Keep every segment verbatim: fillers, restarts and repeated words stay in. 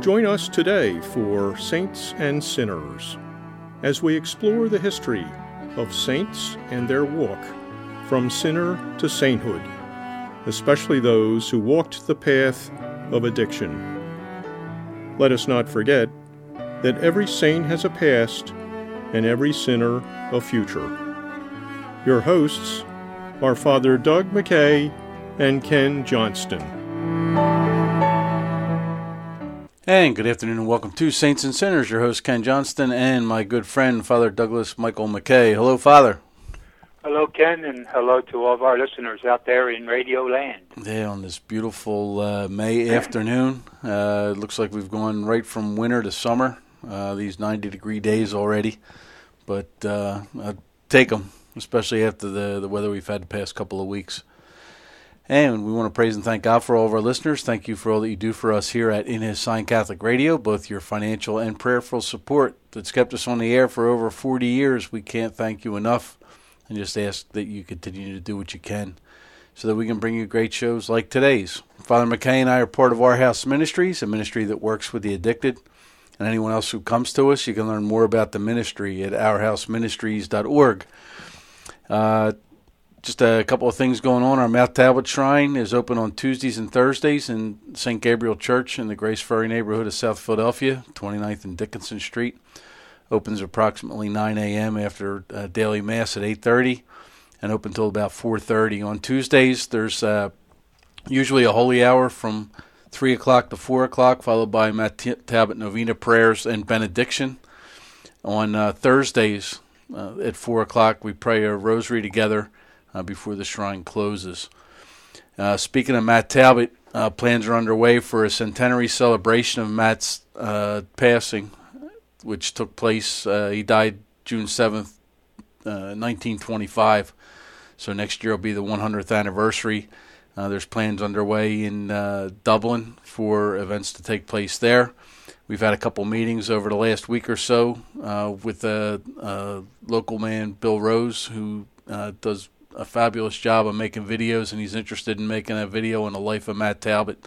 Join us today for Saints and Sinners as we explore the history of saints and their walk from sinner to sainthood, especially those who walked the path of addiction. Let us not forget that every saint has a past and every sinner a future. Your hosts are Father Doug McKay and Ken Johnston. And good afternoon and welcome to Saints and Sinners. Your host Ken Johnston and my good friend Father Douglas Michael McKay. Hello, Father. Hello, Ken, and hello to all of our listeners out there in Radio Land. Yeah, on this beautiful uh, May afternoon. Uh, it looks like we've gone right from winter to summer, uh, these ninety degree days already. But uh, I'd take them, especially after the, the weather we've had the past couple of weeks. And we want to praise and thank God for all of our listeners. Thank you for all that you do for us here at In His Sign Catholic Radio, both your financial and prayerful support that's kept us on the air for over forty years. We can't thank you enough, and just ask that you continue to do what you can so that we can bring you great shows like today's. Father McKay and I are part of Our House Ministries, a ministry that works with the addicted. And anyone else who comes to us, you can learn more about the ministry at our house ministries dot org. Uh, just a couple of things going on. Our Mount Talbot Shrine is open on Tuesdays and Thursdays in Saint Gabriel Church in the Grace Ferry neighborhood of South Philadelphia, twenty-ninth and Dickinson Street. Opens approximately nine a.m. after uh, daily Mass at eight thirty and open until about four thirty. On Tuesdays, there's uh, usually a holy hour from three o'clock to four o'clock, followed by Mount Talbot Novena prayers and benediction. On uh, Thursdays uh, at four o'clock, we pray a rosary together uh, before the shrine closes. Uh, speaking of Matt Talbot, uh, plans are underway for a centenary celebration of Matt's uh, passing, which took place, uh, he died June seventh, uh, nineteen twenty-five. So next year will be the one hundredth anniversary. Uh, there's plans underway in uh, Dublin for events to take place there. We've had a couple meetings over the last week or so uh, with a, a local man, Bill Rose, who uh, does a fabulous job of making videos, and he's interested in making a video on the life of Matt Talbot.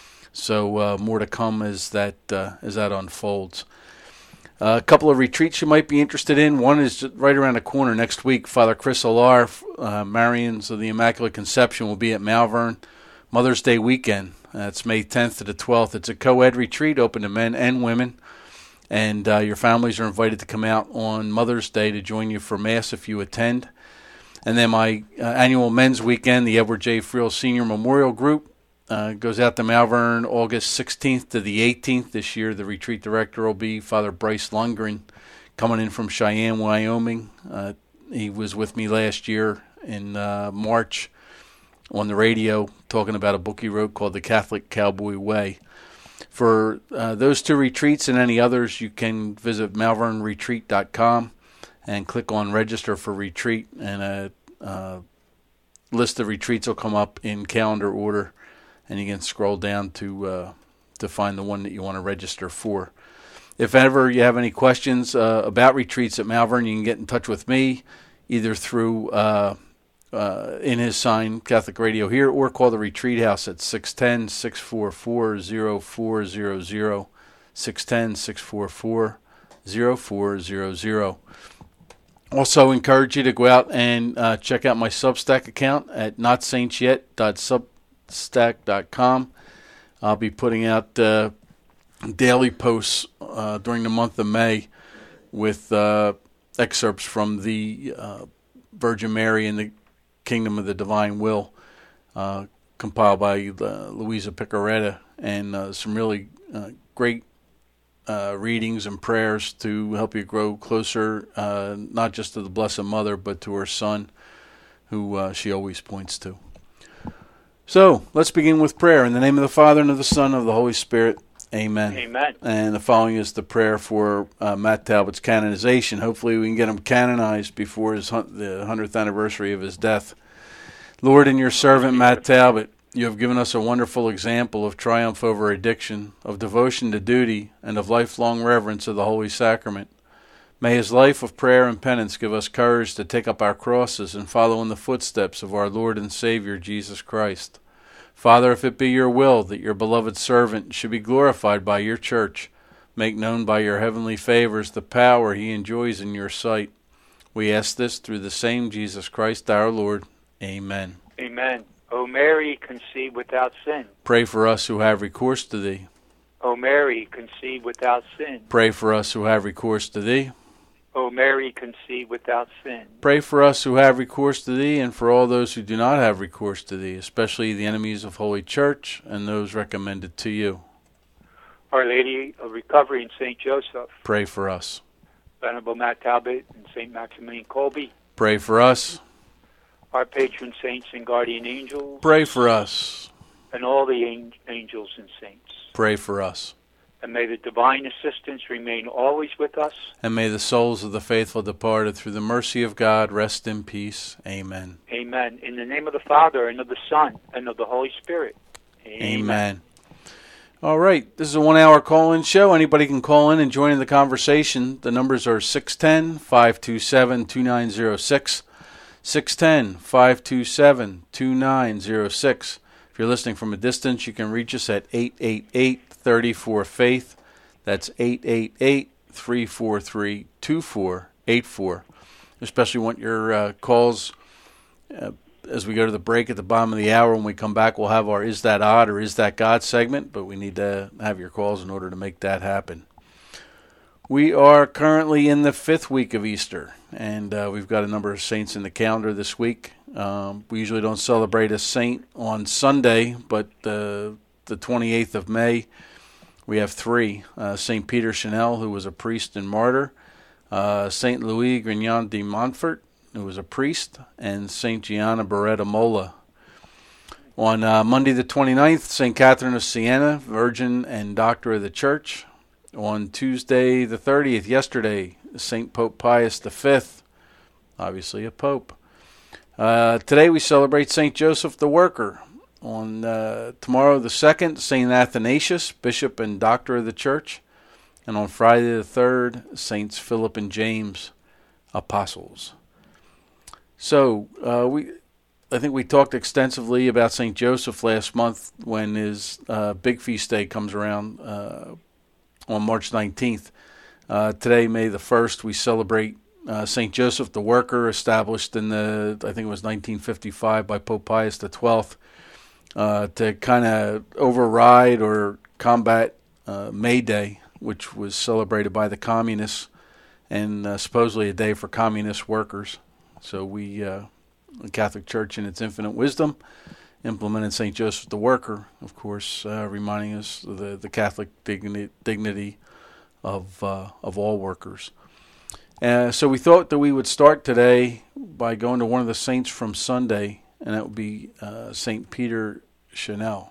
So uh, more to come as that uh, as that unfolds. Uh, a couple of retreats you might be interested in. One is right around the corner next week. Father Chris Alar, uh, Marians of the Immaculate Conception, will be at Malvern Mother's Day weekend. Uh, it's May tenth to the twelfth. It's a co-ed retreat open to men and women. And uh, your families are invited to come out on Mother's Day to join you for Mass if you attend. And then my uh, annual men's weekend, the Edward J. Friel Senior Memorial Group, Uh, goes out to Malvern August sixteenth to the eighteenth. This year, the retreat director will be Father Bryce Lundgren, coming in from Cheyenne, Wyoming. Uh, he was with me last year in uh, March on the radio talking about a book he wrote called The Catholic Cowboy Way. For uh, those two retreats and any others, you can visit malvern retreat dot com and click on Register for Retreat, and a uh, list of retreats will come up in calendar order. And you can scroll down to uh, to find the one that you want to register for. If ever you have any questions uh, about retreats at Malvern, you can get in touch with me either through uh, uh, In His Sign Catholic Radio here, or call the Retreat House at six one zero, six four four, zero four zero zero, six one zero, six four four, zero four zero zero. Also encourage you to go out and uh, check out my Substack account at not saints yet dot sub stack dot com. I'll be putting out uh, daily posts uh, during the month of May with uh, excerpts from the uh, Virgin Mary and the Kingdom of the Divine Will, uh, compiled by uh, Louisa Picaretta, and uh, some really uh, great uh, readings and prayers to help you grow closer, uh, not just to the Blessed Mother, but to her Son, who uh, she always points to. So, let's begin with prayer. In the name of the Father, and of the Son, and of the Holy Spirit. Amen. Amen. And the following is the prayer for uh, Matt Talbot's canonization. Hopefully we can get him canonized before his hun- the hundredth anniversary of his death. Lord, in your servant Matt Talbot, you have given us a wonderful example of triumph over addiction, of devotion to duty, and of lifelong reverence of the Holy Sacrament. May his life of prayer and penance give us courage to take up our crosses and follow in the footsteps of our Lord and Savior, Jesus Christ. Father, if it be your will that your beloved servant should be glorified by your church, make known by your heavenly favors the power he enjoys in your sight. We ask this through the same Jesus Christ our Lord. Amen. Amen. O Mary, conceived without sin. Pray for us who have recourse to thee. O Mary, conceived without sin. Pray for us who have recourse to thee. O Mary, conceived without sin. Pray for us who have recourse to thee, and for all those who do not have recourse to thee, especially the enemies of Holy Church and those recommended to you. Our Lady of Recovery and Saint Joseph. Pray for us. Venerable Matt Talbot and Saint Maximilian Kolbe. Pray for us. Our patron saints and guardian angels. Pray for us. And all the an- angels and saints. Pray for us. And may the divine assistance remain always with us. And may the souls of the faithful departed through the mercy of God rest in peace. Amen. Amen. In the name of the Father, and of the Son, and of the Holy Spirit. Amen. Amen. All right. This is a one-hour call-in show. Anybody can call in and join in the conversation. The numbers are six one zero, five two seven, two nine zero six, six one zero, five two seven, two nine zero six. If you're listening from a distance, you can reach us at eight eight eight, three four, faith. That's eight eight eight, three four three, two four eight four. Especially want your uh, calls uh, as we go to the break at the bottom of the hour. When we come back, we'll have our Is That Odd or Is That God segment, but we need to have your calls in order to make that happen. We are currently in the fifth week of Easter, and uh, we've got a number of saints in the calendar this week. Um, we usually don't celebrate a saint on Sunday, but uh, the twenty-eighth of May, we have three. Uh, Saint Peter Chanel, who was a priest and martyr, uh, Saint Louis Grignon de Montfort, who was a priest, and Saint Gianna Beretta Molla. On uh, Monday the twenty-ninth, Saint Catherine of Siena, Virgin and Doctor of the Church. On Tuesday the thirtieth, yesterday, Saint Pope Pius the Fifth, obviously a pope. Uh, today we celebrate Saint Joseph the Worker. On uh, tomorrow the second, Saint Athanasius, Bishop and Doctor of the Church. And on Friday the third, Saints Philip and James, Apostles. So, uh, we, I think we talked extensively about Saint Joseph last month when his uh, big feast day comes around uh, on March nineteenth. Uh, today, May the first, we celebrate uh, Saint Joseph the Worker, established in the, I think it was nineteen fifty-five by Pope Pius the Twelfth, uh, to kind of override or combat uh, May Day, which was celebrated by the communists and uh, supposedly a day for communist workers. So we, uh, the Catholic Church in its infinite wisdom, implemented Saint Joseph the Worker, of course, uh, reminding us of the, the Catholic dignity, dignity of uh, of all workers. Uh, so we thought that we would start today by going to one of the saints from Sunday, and that would be uh, Saint Peter Chanel.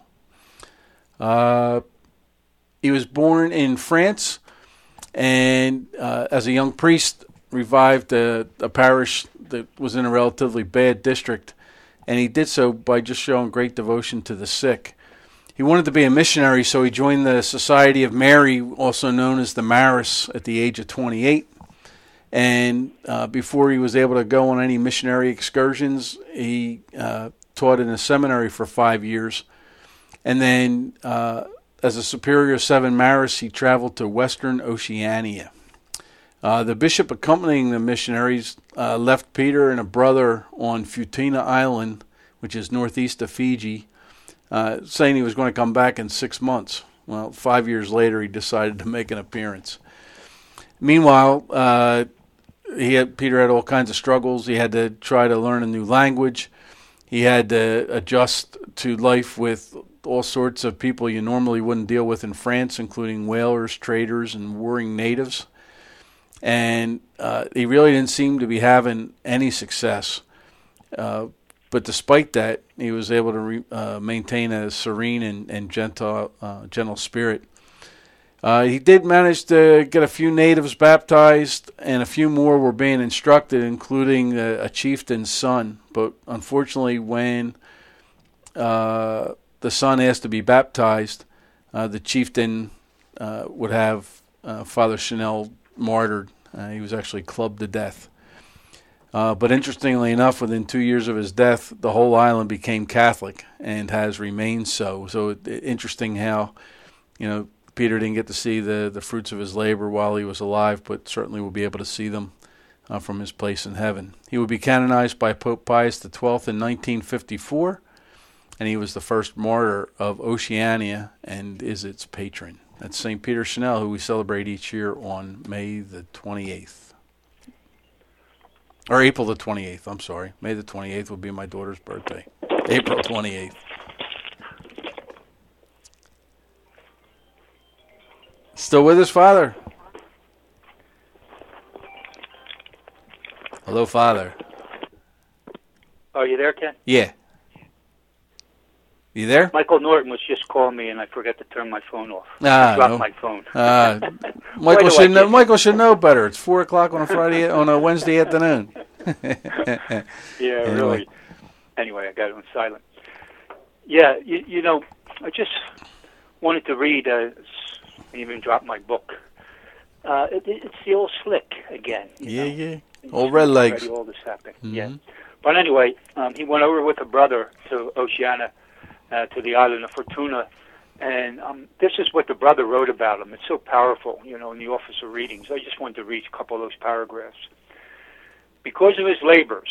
Uh, he was born in France, and uh, as a young priest, revived a, a parish that was in a relatively bad district, and he did so by just showing great devotion to the sick. He wanted to be a missionary, so he joined the Society of Mary, also known as the Maris, at the age of twenty-eight. And uh, before he was able to go on any missionary excursions, he uh, taught in a seminary for five years. And then, uh, as a superior of seven Maris, he traveled to Western Oceania. Uh, the bishop accompanying the missionaries uh, left Peter and a brother on Futuna Island, which is northeast of Fiji, uh, saying he was going to come back in six months. Well, five years later, he decided to make an appearance. Meanwhile, uh, he had, Peter had all kinds of struggles. He had to try to learn a new language. He had to adjust to life with all sorts of people you normally wouldn't deal with in France, including whalers, traders, and warring natives. And uh, he really didn't seem to be having any success. Uh, but despite that, he was able to re, uh, maintain a serene and, and gentle, uh, gentle spirit. Uh, he did manage to get a few natives baptized, and a few more were being instructed, including a, a chieftain's son. But unfortunately, when uh, the son asked to be baptized, uh, the chieftain uh, would have uh, Father Chanel martyred. Uh, he was actually clubbed to death. Uh, but interestingly enough, within two years of his death, the whole island became Catholic and has remained so. So it, it, interesting how, you know, Peter didn't get to see the, the fruits of his labor while he was alive, but certainly will be able to see them uh, from his place in heaven. He would be canonized by Pope Pius the twelfth in nineteen fifty-four, and he was the first martyr of Oceania and is its patron. That's Saint Peter Chanel, who we celebrate each year on May the twenty-eighth. Or April the twenty-eighth, I'm sorry. May the twenty-eighth will be my daughter's birthday. April twenty-eighth. Still with us, Father? Hello, Father. Are you there, Ken? Yeah. You there? Michael Norton was just calling me, and I forgot to turn my phone off. Ah, I dropped no. my phone. Uh, Michael do should I know. get- Michael should know better. It's four o'clock on a Friday on a Wednesday afternoon. Yeah, Anyway. really. Anyway, I got it on silent. Yeah, you, you know, I just wanted to read, uh, I even dropped my book. Uh, it, it's the old slick again. you Yeah, know. yeah. Old red legs. Already all this happened. Mhm. Yeah. But anyway, um, he went over with a brother to Oceania, uh, to the island of Fortuna, and um, this is what the brother wrote about him. It's so powerful, you know, in the Office of Readings. I just wanted to read a couple of those paragraphs. Because of his labors,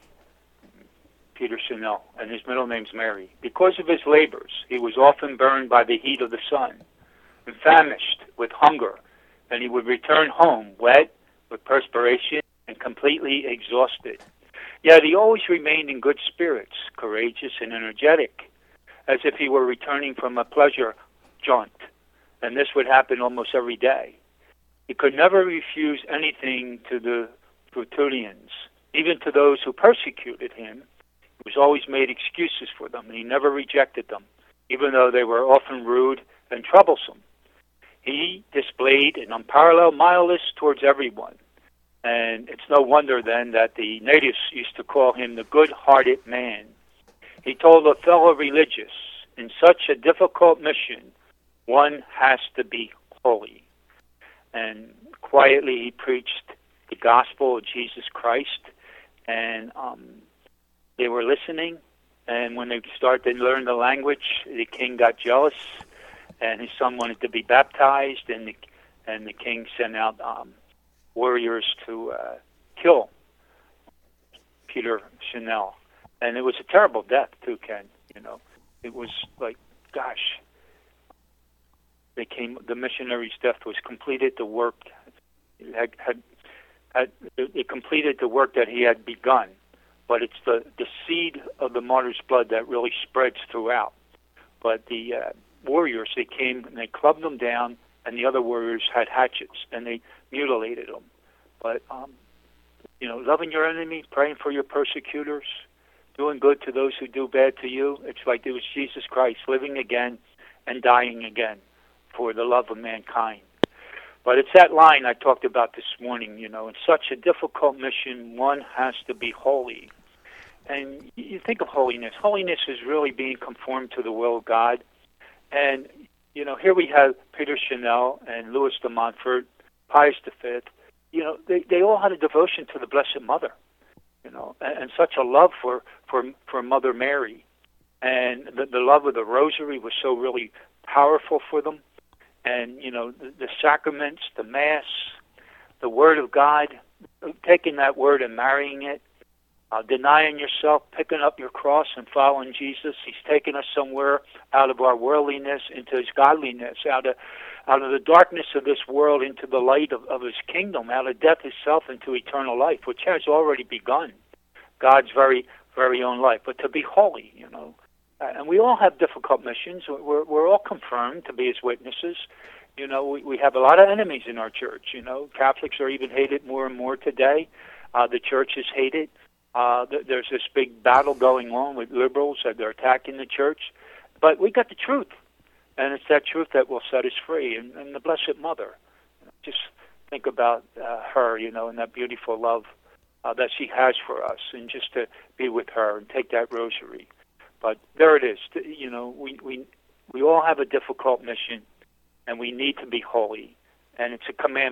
Peter Chanel, and his middle name's Mary, because of his labors, he was often burned by the heat of the sun and famished with hunger, and he would return home wet with perspiration and completely exhausted. Yet he always remained in good spirits, courageous and energetic, as if he were returning from a pleasure jaunt, and this would happen almost every day. He could never refuse anything to the Fortunians, even to those who persecuted him. He was always made excuses for them, and he never rejected them, even though they were often rude and troublesome. He displayed an unparalleled mildness towards everyone, and it's no wonder then that the natives used to call him the good-hearted man. He told a fellow religious, in such a difficult mission, one has to be holy. And quietly he preached the gospel of Jesus Christ, and um, they were listening, and when they started to learn the language, the king got jealous, and his son wanted to be baptized, and the, and the king sent out um, warriors to uh, kill Peter Chanel. And it was a terrible death, too, Ken. You know, it was like, gosh, they came. The missionary's death was completed. The work had, had, had it completed the work that he had begun. But it's the the seed of the martyr's blood that really spreads throughout. But the uh, warriors, they came and they clubbed them down, and the other warriors had hatchets and they mutilated them. But um, you know, loving your enemy, praying for your persecutors, doing good to those who do bad to you. It's like it was Jesus Christ living again and dying again for the love of mankind. But it's that line I talked about this morning, you know, in such a difficult mission, one has to be holy. And you think of holiness. Holiness is really being conformed to the will of God. And, you know, here we have Peter Chanel and Louis de Montfort, Pius the Fifth. You know, they, they all had a devotion to the Blessed Mother. You know, and, and such a love for, for, for Mother Mary. And the, the love of the Rosary was so really powerful for them. And, you know, the, the sacraments, the Mass, the Word of God, taking that Word and marrying it, uh, denying yourself, picking up your cross and following Jesus. He's taken us somewhere out of our worldliness into His godliness, out of out of the darkness of this world into the light of, of His kingdom, out of death itself into eternal life, which has already begun, God's very, very own life. But to be holy, you know, uh, and we all have difficult missions. We're we're all confirmed to be His witnesses. You know, we, we have a lot of enemies in our church. You know, Catholics are even hated more and more today. Uh, the church is hated. Uh, th- there's this big battle going on with liberals that they're attacking the church. But we got the truth. And it's that truth that will set us free. And, and the Blessed Mother, just think about uh, her, you know, and that beautiful love uh, that she has for us, and just to be with her and take that rosary. But there it is. You know, we, we, we all have a difficult mission, and we need to be holy. And it's a commandment.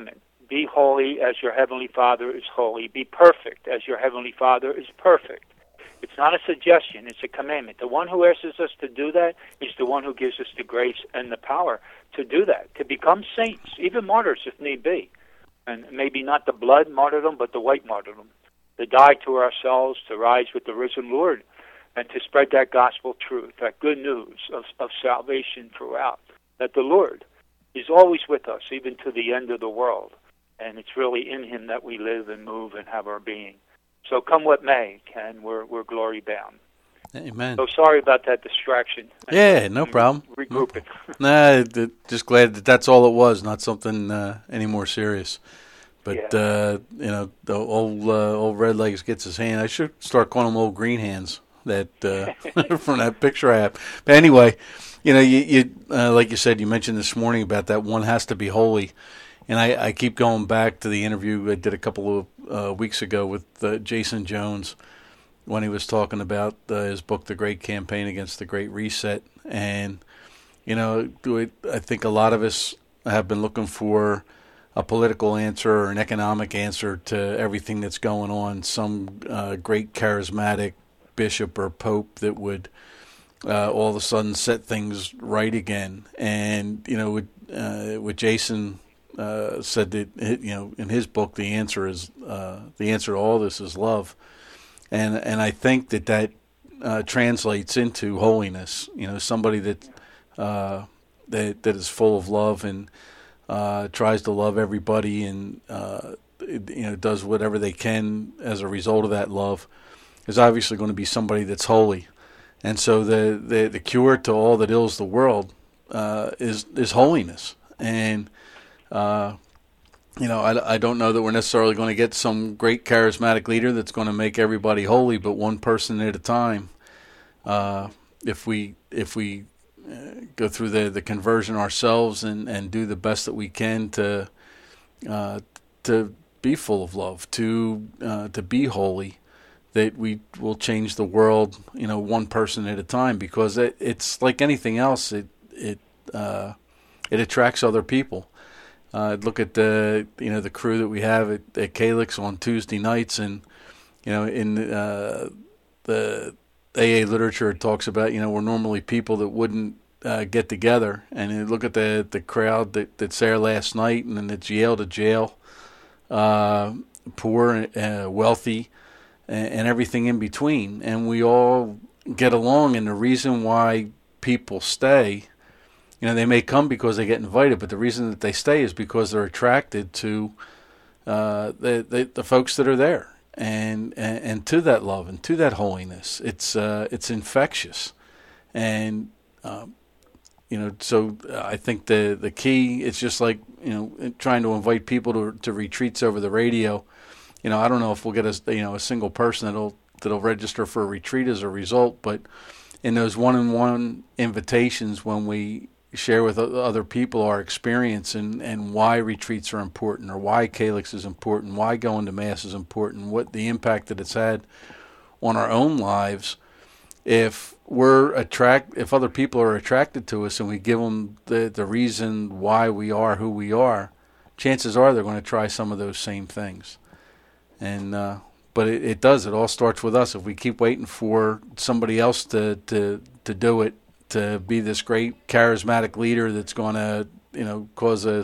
Be holy as your heavenly Father is holy. Be perfect as your heavenly Father is perfect. It's not a suggestion, it's a commandment. The one who asks us to do that is the one who gives us the grace and the power to do that, to become saints, even martyrs if need be. And maybe not the blood martyrdom, but the white martyrdom. To die to ourselves, to rise with the risen Lord, and to spread that gospel truth, that good news of, of salvation throughout, that the Lord is always with us, even to the end of the world. And it's really in him that we live and move and have our being. So come what may, and we're we're glory bound. Amen. So sorry about that distraction. Yeah, no problem. Regrouping. Nah, just glad that that's all it was, not something uh, any more serious. But, yeah. uh, you know, the old uh, old Red Legs gets his hand. I should start calling him old Green Hands that uh, from that picture I have. But anyway, you know, you, you uh, like you said, you mentioned this morning about that one has to be holy. And I, I keep going back to the interview I did a couple of uh, weeks ago with uh, Jason Jones when he was talking about uh, his book, The Great Campaign Against the Great Reset. And, you know, I think a lot of us have been looking for a political answer or an economic answer to everything that's going on, some uh, great charismatic bishop or pope that would uh, all of a sudden set things right again. And, you know, with, uh, with Jason... Uh, said that, you know, in his book, the answer is uh, the answer to all this is love, and and I think that that uh, translates into holiness. You know, somebody that uh, that that is full of love and uh, tries to love everybody, and uh, you know, does whatever they can as a result of that love, is obviously going to be somebody that's holy. And so the the, the cure to all that ills the world uh, is is holiness. And Uh, you know, I, I don't know that we're necessarily going to get some great charismatic leader that's going to make everybody holy, but one person at a time. Uh, if we if we uh, go through the, the conversion ourselves and, and do the best that we can to uh, to be full of love, to uh, to be holy, that we will change the world. You know, one person at a time, because it, it's like anything else. It it uh, it attracts other people. Uh, look at the you know the crew that we have at, at Calyx on Tuesday nights, and you know in uh, the A A literature it talks about, you know, we're normally people that wouldn't uh, get together, and you look at the the crowd that, that's there last night, and then it's Yale to jail, uh, poor, uh, wealthy, and, and everything in between, and we all get along. And the reason why people stay, you know, they may come because they get invited, but the reason that they stay is because they're attracted to uh, the, the the folks that are there, and, and and to that love and to that holiness. It's uh, it's infectious, and um, you know. So I think the the key, it's just like, you know, trying to invite people to to retreats over the radio. You know, I don't know if we'll get a you know a single person that'll that'll register for a retreat as a result, but in those one-on-one invitations, when we share with other people our experience and, and why retreats are important, or why Calyx is important, why going to Mass is important, what the impact that it's had on our own lives. If we're attract, if other people are attracted to us and we give them the, the reason why we are who we are, chances are they're going to try some of those same things. And uh, but it, it does. It all starts with us. If we keep waiting for somebody else to to, to do it, to be this great charismatic leader that's going to, you know, cause a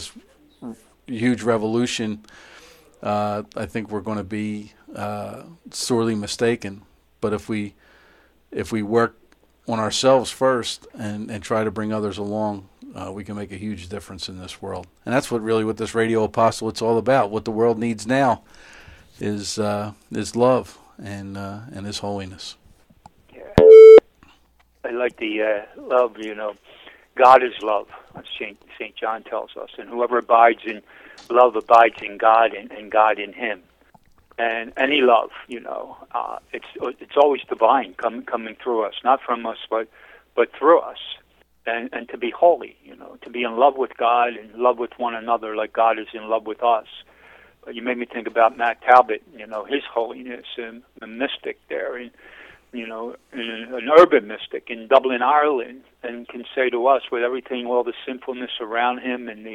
huge revolution, uh, I think we're going to be uh, sorely mistaken. But if we if we work on ourselves first and, and try to bring others along, uh, we can make a huge difference in this world. And that's what really what this Radio Apostle, it's all about. What the world needs now is uh, is love and uh, and His holiness. I like the uh, love, you know, God is love, as Saint Saint John tells us, and whoever abides in love abides in God, and, and God in him. And any love, you know, uh, it's it's always divine, coming coming through us, not from us, but but through us. And and to be holy, you know, to be in love with God and in love with one another, like God is in love with us. But you made me think about Matt Talbot, you know, his holiness and the mystic there, and you know, an urban mystic in Dublin, Ireland, and can say to us, with everything, all the sinfulness around him and the,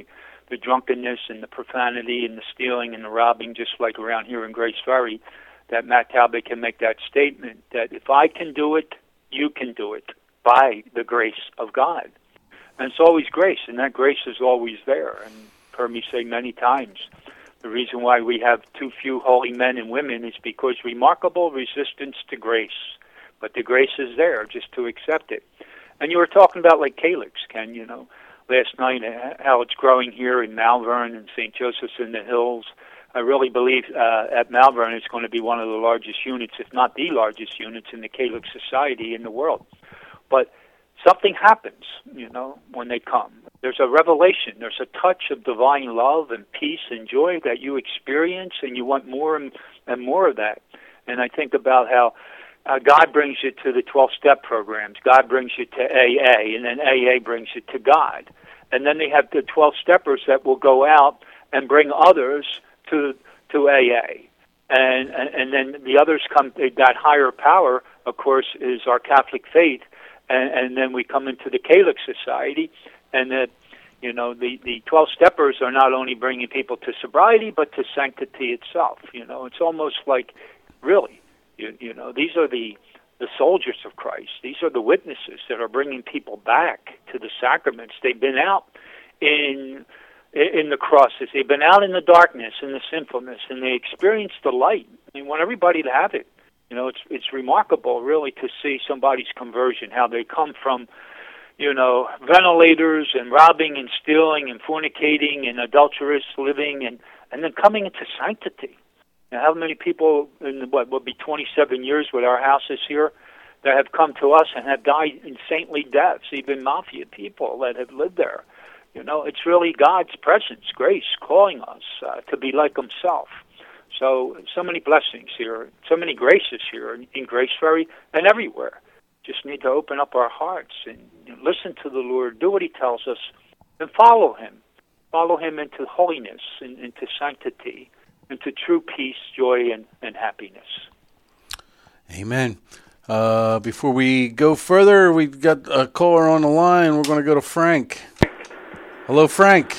the drunkenness and the profanity and the stealing and the robbing, just like around here in Grace Ferry, that Matt Talbot can make that statement that if I can do it, you can do it by the grace of God. And it's always grace, and that grace is always there. And you've heard me say many times, the reason why we have too few holy men and women is because remarkable resistance to grace. But the grace is there, just to accept it. And you were talking about like Calyx, Ken, you know, last night, how it's growing here in Malvern and Saint Joseph's in the Hills. I really believe uh, at Malvern it's going to be one of the largest units, if not the largest units in the Calyx Society in the world. But something happens, you know, when they come. There's a revelation. There's a touch of divine love and peace and joy that you experience, and you want more and, and more of that. And I think about how uh, God brings you to the twelve-step programs. God brings you to A A, and then A A brings you to God. And then they have the twelve-steppers that will go out and bring others to to A A. And, and, and then the others come, that higher power, of course, is our Catholic faith. And, and then we come into the Calyx Society, and that, you know, the, the twelve-steppers are not only bringing people to sobriety, but to sanctity itself. You know, it's almost like, really, you, you know, these are the, the soldiers of Christ. These are the witnesses that are bringing people back to the sacraments. They've been out in in the crosses. They've been out in the darkness, in the sinfulness, and they experienced the light. We want everybody to have it. You know, it's it's remarkable, really, to see somebody's conversion, how they come from, you know, ventilators and robbing and stealing and fornicating and adulterous living, and, and then coming into sanctity. Now, how many people in what will be twenty-seven years with our houses here that have come to us and have died in saintly deaths, even mafia people that have lived there? You know, it's really God's presence, grace, calling us uh, to be like Himself. So, so many blessings here, so many graces here in, in Grace Ferry and everywhere. Just need to open up our hearts and you know, listen to the Lord, do what He tells us, and follow Him. Follow Him into holiness, and into sanctity, into true peace, joy, and, and happiness. Amen. Uh, before we go further, we've got a caller on the line. We're going to go to Frank. Hello, Frank.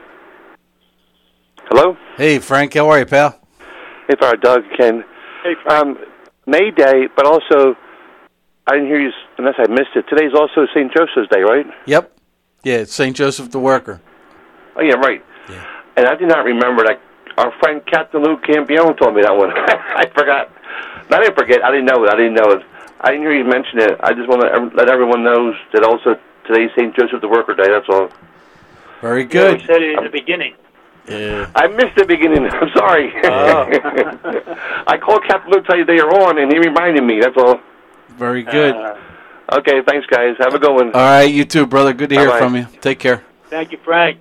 Hello? Hey, Frank. How are you, pal? Hey, Father Doug, Ken. Hey, Frank. Um, May Day, but also, I didn't hear you unless I missed it. Today's also Saint Joseph's Day, right? Yep. Yeah, it's Saint Joseph the Worker. Oh, yeah, right. Yeah. And I did not remember that. Our friend Captain Lou Campione told me that one. I forgot. I didn't forget. I didn't know it. I didn't know it. I didn't hear you mention it. I just want to let everyone know that also today's Saint Joseph the Worker Day. That's all. Very good. Yeah, we said it in the beginning. Yeah. I missed the beginning. I'm sorry. Oh. I called Captain Lou to tell you they are on, and he reminded me. That's all. Very good. Uh, Okay, thanks, guys. Have a good one. All right, you too, brother. Good to hear Bye-bye. from you. Take care. Thank you, Frank.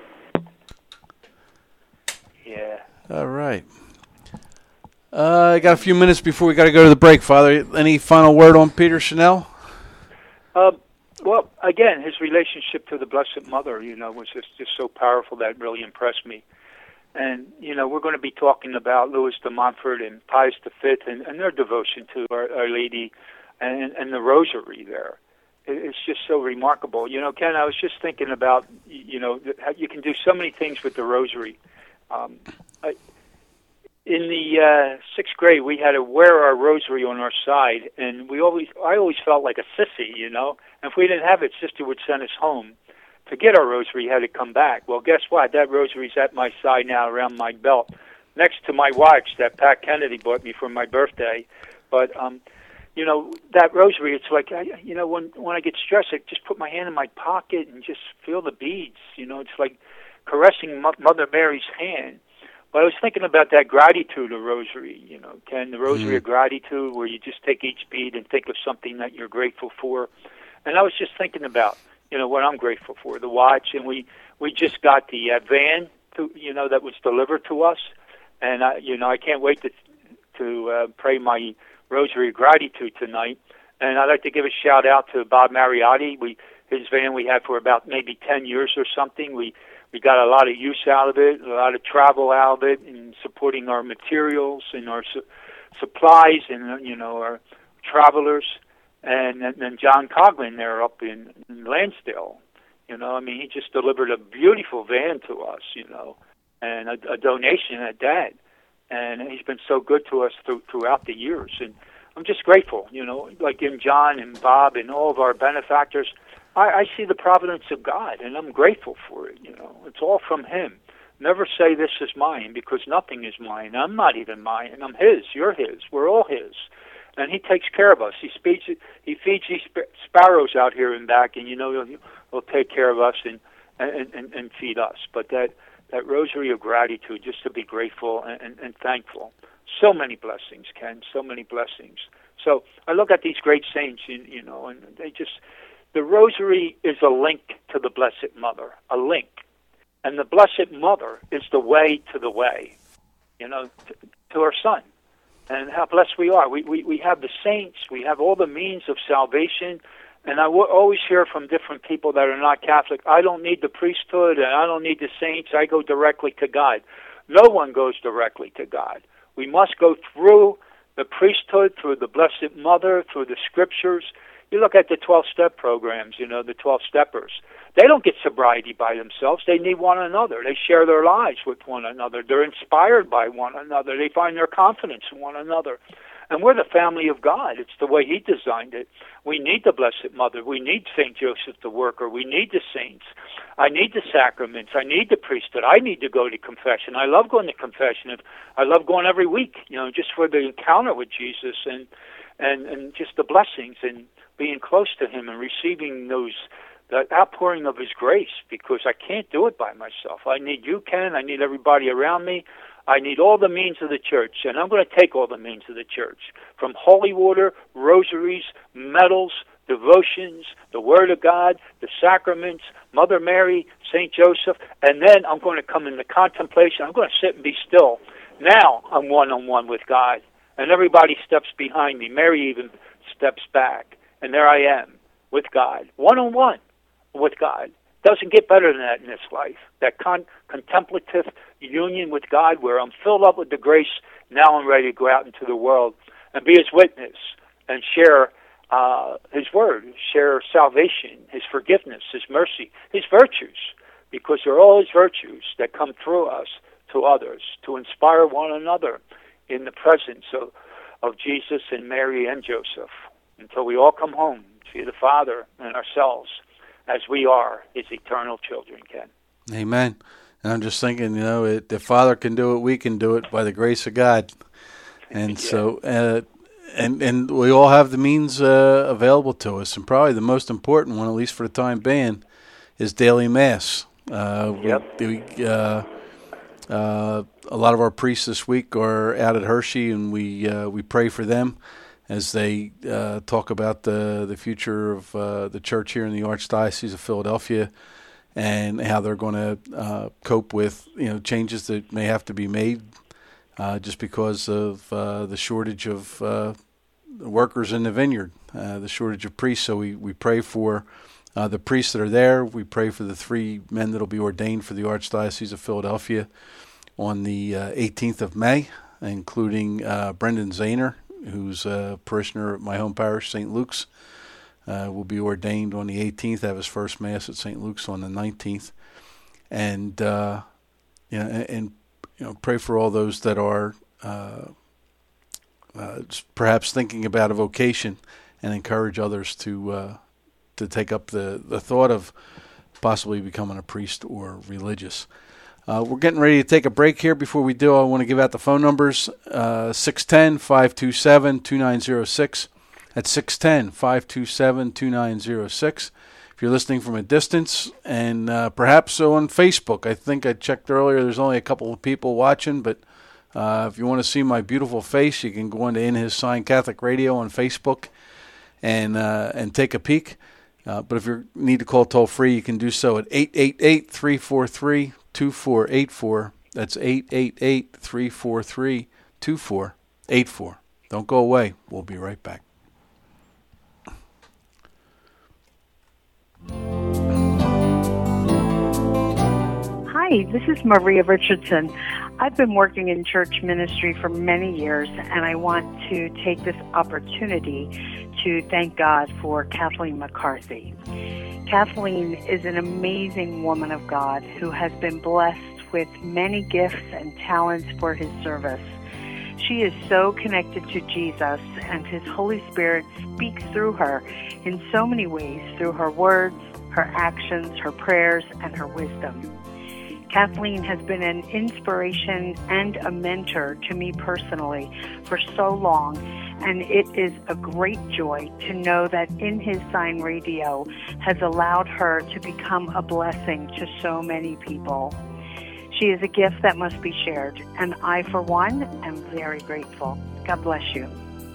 Yeah. All right. Uh, I got a few minutes before we got to go to the break, Father. Any final word on Peter Chanel? Uh, well, again, his relationship to the Blessed Mother, you know, was just, just so powerful that really impressed me. And, you know, we're going to be talking about Louis de Montfort and Pius the Fifth and, and their devotion to Our, Our Lady and, and the Rosary there. It, it's just so remarkable. You know, Ken, I was just thinking about, you know, how you can do so many things with the Rosary. Um, I, in the uh, sixth grade, we had to wear our rosary on our side, and we always, I always felt like a sissy, you know. And if we didn't have it, Sister would send us home. To get our rosary, had to come back. Well, guess what? That rosary's at my side now, around my belt, next to my watch that Pat Kennedy bought me for my birthday. But um, you know, that rosary, it's like, I, you know, when when I get stressed, I just put my hand in my pocket and just feel the beads. You know, it's like caressing Mo- Mother Mary's hand. But I was thinking about that gratitude of rosary, you know, Ken, the rosary mm-hmm. of gratitude, where you just take each bead and think of something that you're grateful for. And I was just thinking about, you know, what I'm grateful for, the watch. And we, we just got the uh, van, to, you know, that was delivered to us. And, I, you know, I can't wait to to uh, pray my rosary of gratitude tonight. And I'd like to give a shout out to Bob Mariotti. We, his van we had for about maybe ten years or something. We we got a lot of use out of it, a lot of travel out of it, and supporting our materials and our su- supplies and, you know, our travelers. And then John Coughlin there up in, in Lansdale, You know, I mean, he just delivered a beautiful van to us, you know, and a, a donation at that. And he's been so good to us through, throughout the years. And I'm just grateful, you know, like in John and Bob and all of our benefactors. I, I see the providence of God, and I'm grateful for it, you know. It's all from him. Never say this is mine, because nothing is mine. I'm not even mine. I'm his. You're his. We're all his. And he takes care of us. He feeds, he feeds these sparrows out here and back, and, you know, he'll, he'll take care of us and, and, and, and feed us. But that, that rosary of gratitude, just to be grateful and, and, and thankful. So many blessings, Ken, so many blessings. So I look at these great saints, you, you know, and they just, the rosary is a link to the Blessed Mother, a link. And the Blessed Mother is the way to the way, you know, to, to her Son. And how blessed we are. We, we, we have the saints. We have all the means of salvation. And I w- always hear from different people that are not Catholic, I don't need the priesthood and I don't need the saints. I go directly to God. No one goes directly to God. We must go through the priesthood, through the Blessed Mother, through the Scriptures. You look at the twelve-step programs, you know, the twelve-steppers. They don't get sobriety by themselves. They need one another. They share their lives with one another. They're inspired by one another. They find their confidence in one another. And we're the family of God. It's the way he designed it. We need the Blessed Mother. We need Saint Joseph the Worker. We need the saints. I need the sacraments. I need the priesthood. I need to go to confession. I love going to confession. I love going every week, you know, just for the encounter with Jesus and, and, and just the blessings and being close to him and receiving those, the outpouring of his grace, because I can't do it by myself. I need you, Ken. I need everybody around me. I need all the means of the church, and I'm going to take all the means of the church, from holy water, rosaries, medals, devotions, the Word of God, the sacraments, Mother Mary, Saint Joseph, and then I'm going to come into contemplation. I'm going to sit and be still. Now I'm one-on-one with God, and everybody steps behind me. Mary even steps back, and there I am with God, one-on-one with God. Doesn't get better than that in this life. That con- contemplative union with God, where I'm filled up with the grace. Now I'm ready to go out into the world and be his witness and share uh, his word, share salvation, his forgiveness, his mercy, his virtues, because they're all his virtues that come through us to others, to inspire one another in the presence of, of Jesus and Mary and Joseph, until we all come home to the Father and ourselves, as we are his eternal children, Ken. Amen. And I'm just thinking, you know, if the Father can do it, we can do it by the grace of God. And yeah. so, uh, and and we all have the means uh, available to us. And probably the most important one, at least for the time being, is daily Mass. Uh, yep. We, we, uh, uh, a lot of our priests this week are out at Hershey, and we uh, we pray for them as they uh, talk about the the future of uh, the church here in the Archdiocese of Philadelphia, and how they're going to uh, cope with, you know, changes that may have to be made uh, just because of uh, the shortage of uh, workers in the vineyard, uh, the shortage of priests. So we, we pray for uh, the priests that are there. We pray for the three men that will be ordained for the Archdiocese of Philadelphia on the uh, eighteenth of May, including uh, Brendan Zahner, who's a parishioner at my home parish, Saint Luke's, uh, will be ordained on the eighteenth, have his first Mass at Saint Luke's on the nineteenth. And, uh, you know, and, and, you know, pray for all those that are uh, uh, perhaps thinking about a vocation, and encourage others to uh, to take up the, the thought of possibly becoming a priest or religious. Uh, we're getting ready to take a break here. Before we do, I want to give out the phone numbers, uh, six one zero, five two seven, two nine zero six. That's six one zero, five two seven, two nine zero six. If you're listening from a distance, and uh, perhaps on Facebook, I think I checked earlier, there's only a couple of people watching, but uh, if you want to see my beautiful face, you can go into In His Sign Catholic Radio on Facebook and uh, and take a peek. Uh, but if you need to call toll-free, you can do so at eight eight eight, three four three, two four eight four. That's eight eight eight, three four three, two four eight four. Don't go away. We'll be right back. Hi, this is Maria Richardson. I've been working in church ministry for many years, and I want to take this opportunity to thank God for Kathleen McCarthy. Kathleen is an amazing woman of God who has been blessed with many gifts and talents for his service. She is so connected to Jesus, and his Holy Spirit speaks through her in so many ways, through her words, her actions, her prayers, and her wisdom. Kathleen has been an inspiration and a mentor to me personally for so long, and it is a great joy to know that In His Sign Radio has allowed her to become a blessing to so many people. She is a gift that must be shared, and I, for one, am very grateful. God bless you.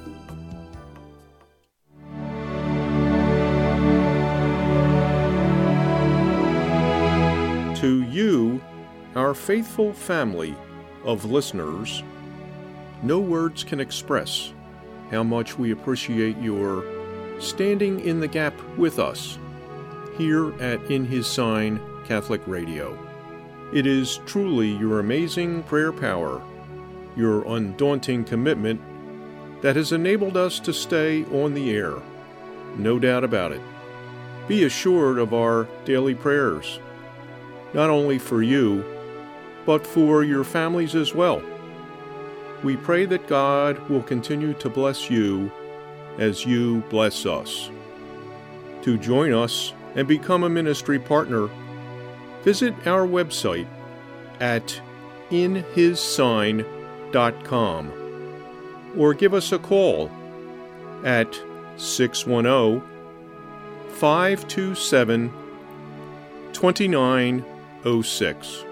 To you, our faithful family of listeners, no words can express how much we appreciate your standing in the gap with us here at In His Sign Catholic Radio. It is truly your amazing prayer power, your undaunting commitment, that has enabled us to stay on the air. No doubt about it. Be assured of our daily prayers, not only for you, but for your families as well. We pray that God will continue to bless you as you bless us. To join us and become a ministry partner, visit our website at in his sign dot com or give us a call at six one zero, five two seven, two nine zero six.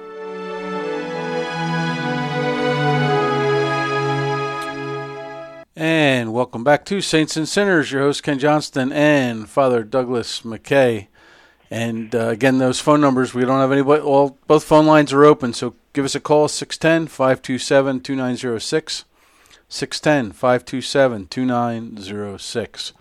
And welcome back to Saints and Sinners. Your host Ken Johnston and Father Douglas McKay. And uh, again, those phone numbers, we don't have anybody, all, both phone lines are open, so give us a call, six one zero, five two seven, two nine zero six, six one zero, five two seven, two nine zero six.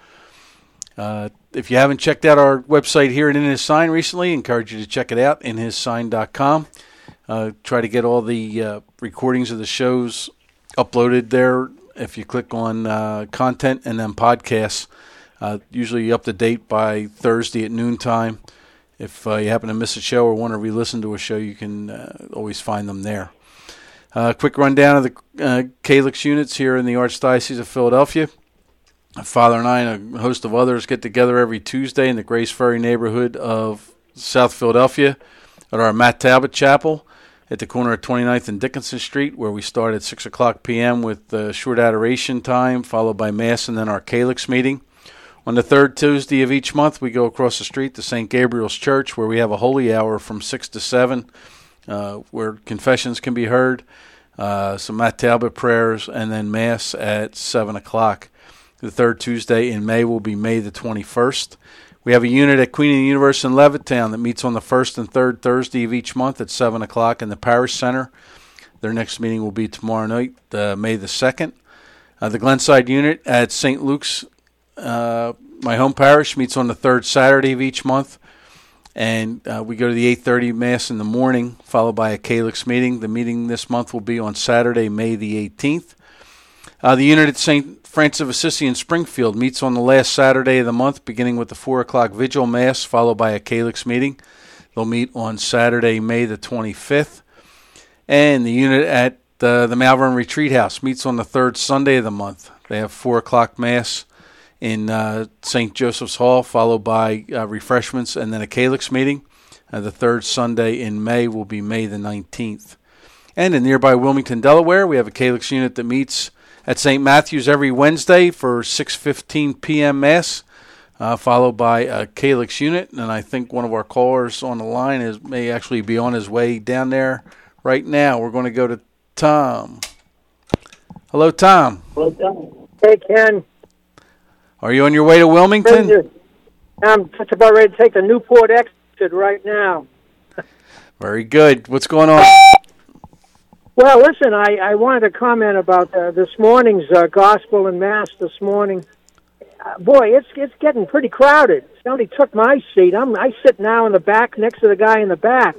Uh, if you haven't checked out our website here at In His Sign recently, I encourage you to check it out, in his sign dot com. Uh, try to get all the uh, recordings of the shows uploaded there. If you click on uh, content and then podcasts, uh, usually up to date by Thursday at noontime. If uh, you happen to miss a show or want to re-listen to a show, you can uh, always find them there. Uh, quick rundown of the uh, Calyx units here in the Archdiocese of Philadelphia. Father and I and a host of others get together every Tuesday in the Grace Ferry neighborhood of South Philadelphia at our Matt Talbot Chapel at the corner of twenty-ninth and Dickinson Street, where we start at six o'clock p.m. with the short adoration time, followed by Mass and then our Calyx meeting. On the third Tuesday of each month, we go across the street to Saint Gabriel's Church, where we have a holy hour from six to seven, uh, where confessions can be heard, uh, some Matt Talbot prayers, and then Mass at seven o'clock. The third Tuesday in May will be May the twenty-first. We have a unit at Queen of the Universe in Levittown that meets on the first and third Thursday of each month at seven o'clock in the Parish Center. Their next meeting will be tomorrow night, uh, May the second. Uh, the Glenside unit at Saint Luke's, uh, my home parish, meets on the third Saturday of each month. And uh, we go to the eight thirty Mass in the morning, followed by a Calyx meeting. The meeting this month will be on Saturday, May the eighteenth. Uh, the unit at Saint Francis of Assisi in Springfield meets on the last Saturday of the month, beginning with the four o'clock Vigil Mass, followed by a Calyx meeting. They'll meet on Saturday, May the twenty-fifth. And the unit at uh, the Malvern Retreat House meets on the third Sunday of the month. They have four o'clock Mass in uh, Saint Joseph's Hall, followed by uh, refreshments and then a Calyx meeting. Uh, the third Sunday in May will be May the nineteenth. And in nearby Wilmington, Delaware, we have a Calyx unit that meets at Saint Matthew's every Wednesday for six fifteen p.m. Mass, uh, followed by a Calyx unit. And I think one of our callers on the line is may actually be on his way down there right now. We're going to go to Tom. Hello, Tom. Hello, Tom. Hey, Ken. Are you on your way to Wilmington? I'm just about ready to take the Newport exit right now. Very good. What's going on? Well, listen, I, I wanted to comment about uh, this morning's uh, Gospel and Mass this morning. Uh, boy, it's it's getting pretty crowded. Somebody took my seat. I'm I sit now in the back next to the guy in the back.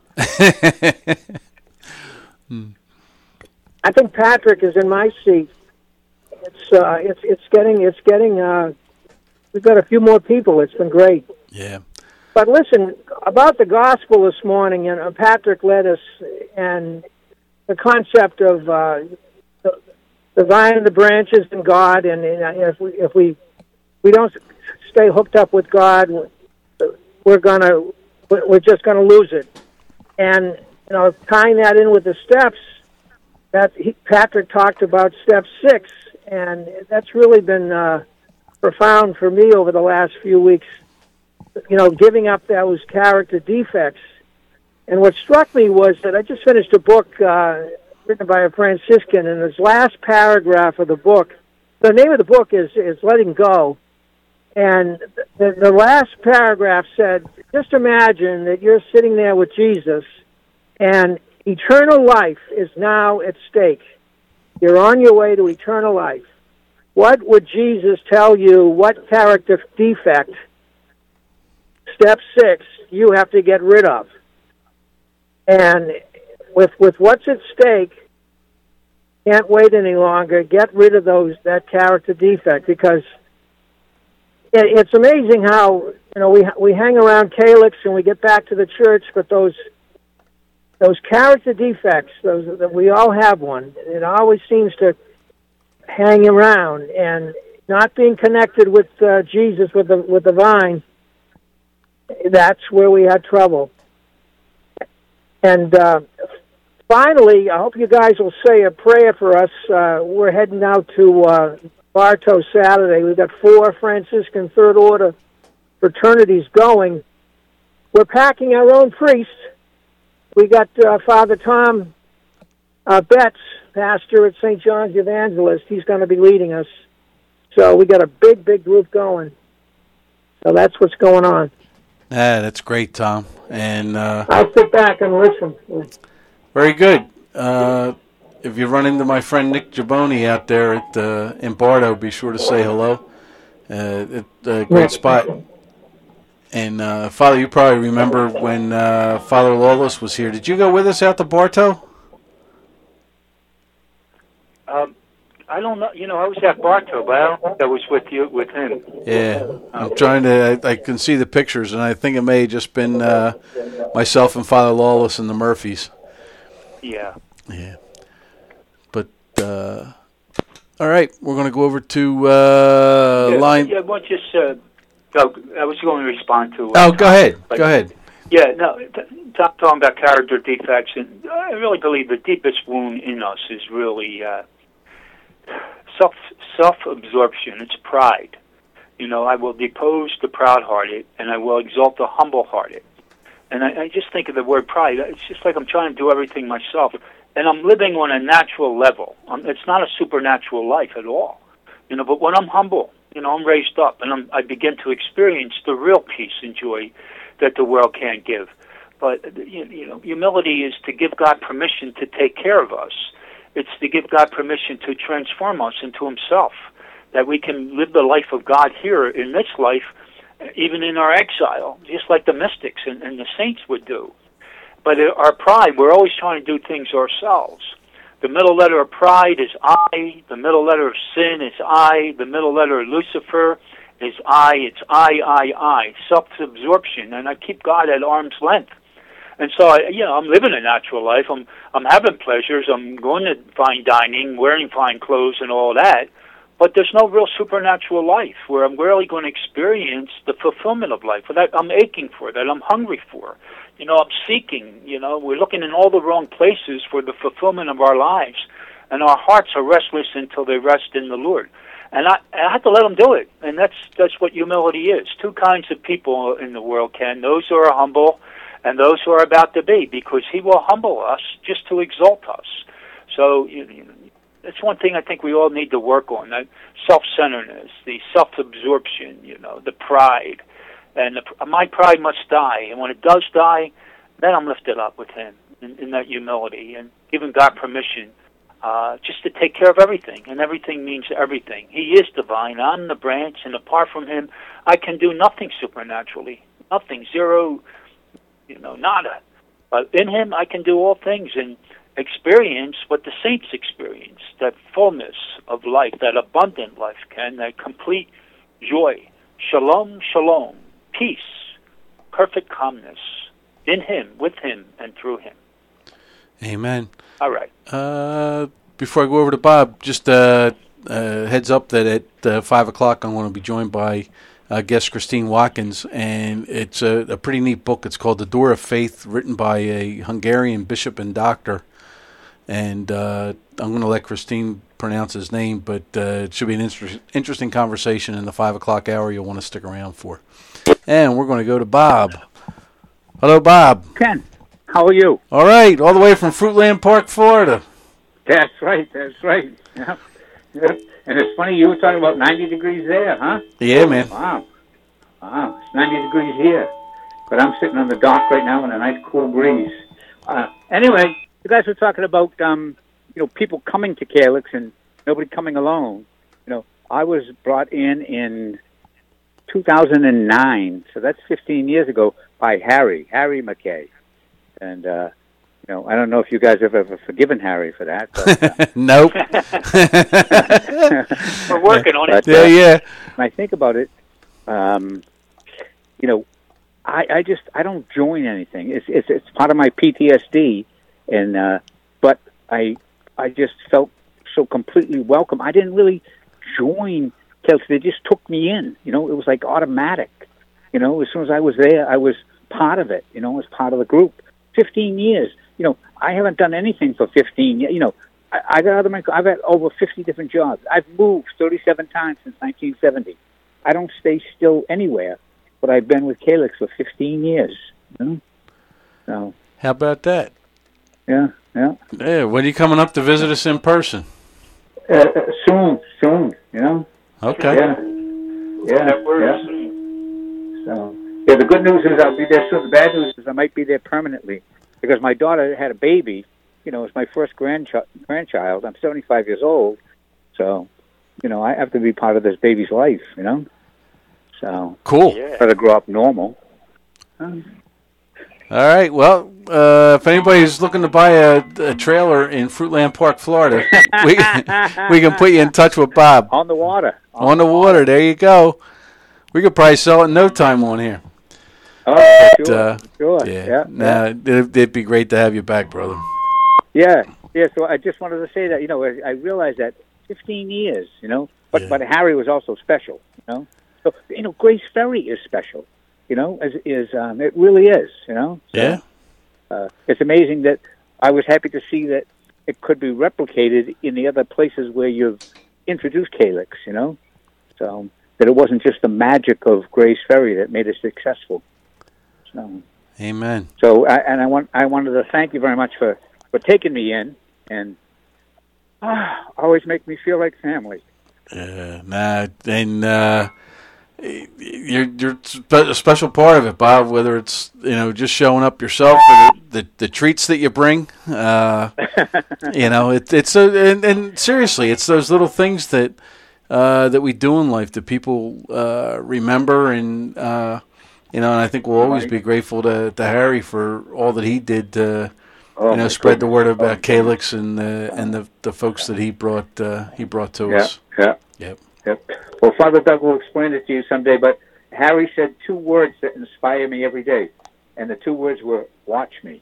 hmm. I think Patrick is in my seat. It's uh, it's it's getting it's getting uh, we've got a few more people. It's been great. Yeah. But listen, about the gospel this morning, and uh, Patrick led us, and the concept of uh, the, the vine and the branches and God, and, and if we if we we don't stay hooked up with God, we're gonna we're just gonna lose it. And you know, tying that in with the steps, that he, Patrick talked about step six, and that's really been uh, profound for me over the last few weeks. You know, giving up those character defects. And what struck me was that I just finished a book uh, written by a Franciscan, and this last paragraph of the book, the name of the book is, is Letting Go. And the, the last paragraph said, just imagine that you're sitting there with Jesus, and eternal life is now at stake. You're on your way to eternal life. What would Jesus tell you, what character defect, step six, you have to get rid of? And with with what's at stake, can't wait any longer. Get rid of those that character defect, because it, it's amazing how you know we we hang around Calyx and we get back to the church, but those those character defects, those that we all have one. It always seems to hang around, and not being connected with uh, Jesus, with the with the vine. That's where we had trouble. And uh, finally, I hope you guys will say a prayer for us. Uh, we're heading out to uh, Bartow Saturday. We've got four Franciscan Third Order fraternities going. We're packing our own priest. We got uh, Father Tom uh, Betts, pastor at Saint John's the Evangelist. He's going to be leading us. So we got a big, big group going. So that's what's going on. Yeah, that's great, Tom. And uh, I'll sit back and listen. Very good. Uh, if you run into my friend Nick Gibboni out there at uh, in Bardo, be sure to say hello. Uh, it's a great spot. And uh, Father, you probably remember when uh, Father Lawless was here. Did you go with us out to Bartow? Um, I don't know. You know, I was at Bartow, but I don't think I was with you, with him. Yeah, I'm trying to. I, I can see the pictures, and I think it may have just been uh, myself and Father Lawless and the Murphys. Yeah. Yeah. But uh, all right, we're going to go over to uh, yeah, line. Yeah, well, just uh, go. I was going to respond to. Uh, oh, go ahead. Like, go ahead. Yeah, no. T- talking about character defects, and I really believe the deepest wound in us is really. Uh, Self self-absorption. It's pride. You know, I will depose the proud-hearted, and I will exalt the humble-hearted. And I, I just think of the word pride. It's just like I'm trying to do everything myself, and I'm living on a natural level. Um, it's not a supernatural life at all. You know, but when I'm humble, you know, I'm raised up, and I'm, I begin to experience the real peace and joy that the world can't give. But you, you know, humility is to give God permission to take care of us. It's to give God permission to transform us into himself, that we can live the life of God here in this life, even in our exile, just like the mystics and, and the saints would do. But our pride, we're always trying to do things ourselves. The middle letter of pride is I. The middle letter of sin is I. The middle letter of Lucifer is I. It's I, I, I. Self-absorption. And I keep God at arm's length. And so, I, you know, I'm living a natural life. I'm I'm having pleasures. I'm going to fine dining, wearing fine clothes and all that. But there's no real supernatural life where I'm really going to experience the fulfillment of life that I'm aching for, that I'm hungry for. You know, I'm seeking. You know, we're looking in all the wrong places for the fulfillment of our lives. And our hearts are restless until they rest in the Lord. And I, I have to let them do it. And that's that's what humility is. Two kinds of people in the world, Ken. Those who are humble and those who are about to be, because he will humble us just to exalt us. So you, you know, that's one thing I think we all need to work on, that self-centeredness, the self-absorption, you know, the pride. And the, my pride must die. And when it does die, then I'm lifted up with him in, in that humility and giving God permission uh, just to take care of everything. And everything means everything. He is divine. I'm the branch, and apart from him, I can do nothing supernaturally. Nothing. Zero. You know, nada. But in him, I can do all things and experience what the saints experience, that fullness of life, that abundant life, Ken, that complete joy Shalom, shalom, peace, perfect calmness in him, with him, and through him. Amen. All right. Uh, before I go over to Bob, just uh, uh, heads up that at uh, five o'clock I'm going to be joined by uh, guest Christine Watkins, and it's a, a pretty neat book. It's called The Door of Faith, written by a Hungarian bishop and doctor. And uh, I'm going to let Christine pronounce his name, but uh, it should be an inter- interesting conversation in the five o'clock hour you'll want to stick around for. And we're going to go to Bob. Hello, Bob. Ken, how are you? All right, all the way from Fruitland Park, Florida. That's right, that's right. Yeah. Yeah. And it's funny, you were talking about ninety degrees there, huh? Yeah, man. Wow. Wow, it's ninety degrees here. But I'm sitting on the dock right now in a nice cool breeze. Uh, anyway, you guys were talking about, um, you know, people coming to Calyx and nobody coming alone. You know, I was brought in in two thousand nine, so that's fifteen years ago, by Harry, Harry McKay. And, uh, you know, I don't know if you guys have ever forgiven Harry for that. But, uh, nope. We're working on it. But, uh, yeah, yeah. when I think about it, um, you know, I, I just, I don't join anything. It's, it's, it's part of my P T S D. And, uh, but I, I just felt so completely welcome. I didn't really join Calyx. They just took me in, you know, it was like automatic. You know, as soon as I was there, I was part of it, you know, as part of the group. fifteen years, you know, I haven't done anything for fifteen years. You know, I, I got out of my, I've had over fifty different jobs. I've moved thirty-seven times since nineteen seventy. I don't stay still anywhere, but I've been with Calyx for fifteen years. You know? So, how about that? Yeah, yeah. Yeah, when are you coming up to visit us in person? Uh, uh, soon, soon, you know? Okay. Yeah, yeah, That works. yeah. So, yeah, the good news is I'll be there soon. The bad news is I might be there permanently because my daughter had a baby. You know, it's my first grandchild. grandchild. I'm seventy-five years old. So, you know, I have to be part of this baby's life, you know? So, Cool. Yeah. try to grow up normal. Um, All right. Well, uh, if anybody's looking to buy a, a trailer in Fruitland Park, Florida, we we can put you in touch with Bob. on the water. On the water. There you go. We could probably sell it in no time on here. Oh, But, sure, uh, sure. Yeah. Yeah, Nah, it'd, it'd be great to have you back, brother. Yeah, yeah. So I just wanted to say that, you know, I, I realized that fifteen years, you know, but Yeah. but Harry was also special, you know. So you know, Grace Ferry is special, you know, as is um, it really is, you know. So, Yeah. Uh, it's amazing that I was happy to see that it could be replicated in the other places where you've introduced Calyx, you know. So that it wasn't just the magic of Grace Ferry that made it successful. So. Amen. So, I, and I want I wanted to thank you very much for, for taking me in, and ah, always make me feel like family. Yeah. Nah. And uh, you're you're spe- a special part of it, Bob. Whether it's you know just showing up yourself, or the the, the treats that you bring. Uh, you know, it, it's a, and, and seriously, it's those little things that uh, that we do in life that people uh, remember, and uh, you know, and I think we'll always be grateful to, to Harry for all that he did to Oh, you know my spread the goodness. word about Oh, Calyx and the and the, the folks that he brought uh, he brought to Yeah, us. yeah, Yep. yep. Well, Father Doug will explain it to you someday, but Harry said two words that inspire me every day, and the two words were, watch me.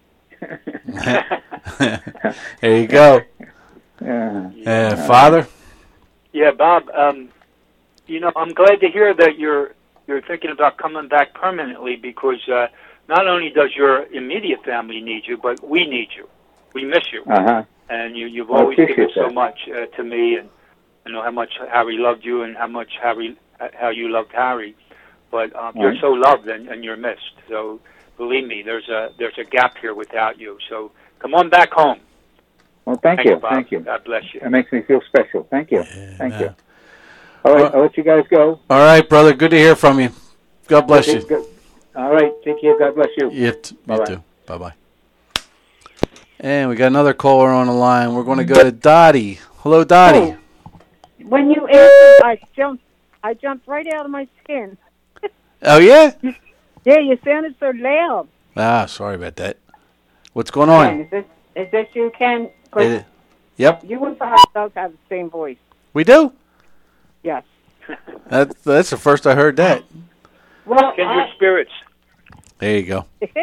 There you go. Yeah. Uh, Father? Yeah, Bob. Um, you know, I'm glad to hear that you're you're thinking about coming back permanently because uh, not only does your immediate family need you, but we need you. We miss you, Uh-huh. and you, you've I always given appreciate so that. much uh, to me, and I know how much Harry loved you, and how much Harry how you loved Harry. But um, you're Right. so loved, and, and you're missed. So believe me, there's a there's a gap here without you. So come on back home. Well, thank, you. Bob. Thank you. God bless you. It makes me feel special. Thank you. Yeah, Thank nah. you. All right, I'll let you guys go. All right, brother. Good to hear from you. God bless you. Good. All right, take care. God bless you. You, t- you Bye-bye. too. Bye-bye. And we got another caller on the line. We're going to go to Dottie. Hello, Dottie. When you answered, I jumped. I jumped right out of my skin. Oh, yeah? Yeah, you sounded so loud. Ah, sorry about that. What's going on? Is this is this you, Ken? 'Cause It- yep, you and Father Doug have the same voice. we do. Yes. That, that's the first I heard that. Well, Kindred I, spirits. There you go.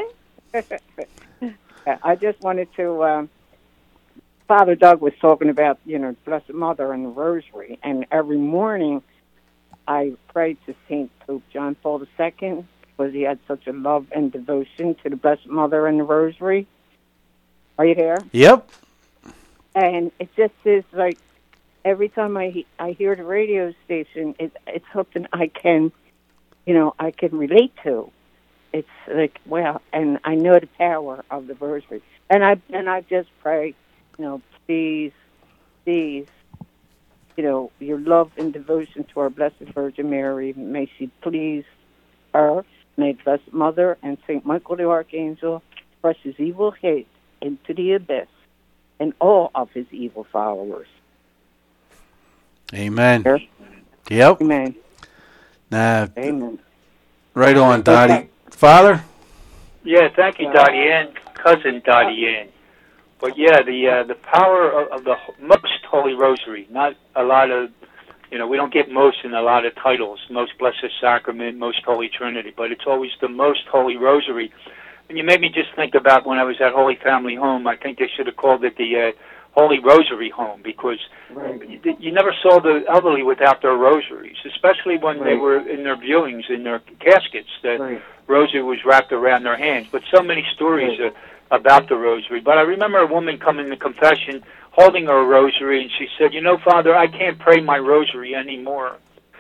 I just wanted to. Um, Father Doug was talking about, you know, Blessed Mother and the Rosary, and every morning I prayed to Saint Pope John Paul the Second because he had such a love and devotion to the Blessed Mother and the Rosary. Are you there? Yep. And it just is like every time I he- I hear the radio station, it, it's something I can, you know, I can relate to. It's like, well, and I know the power of the Rosary, and I and I just pray, you know, please, please, you know, your love and devotion to our Blessed Virgin Mary, may she please her, may Blessed Mother and Saint Michael the Archangel crush his evil head into the abyss and all of his evil followers. Amen. Here? Yep. Amen. Nah, Amen. right on, Dottie. Father? Yeah, thank you, Dottie Ann, cousin Dottie Ann. But yeah, the uh, the power of, of the most Holy Rosary. Not a lot of, you know, we don't get most in a lot of titles. Most Blessed Sacrament, Most Holy Trinity, but it's always the Most Holy Rosary. And you made me just think about when I was at Holy Family Home. I think they should have called it the uh, Holy Rosary Home, because Right. you, you never saw the elderly without their rosaries, especially when they Right. were in their viewings, in their caskets. The Right. rosary was wrapped around their hands. But so many stories Right. uh, about the rosary. But I remember a woman coming to confession holding her rosary, and she said, you know, Father, I can't pray my rosary anymore.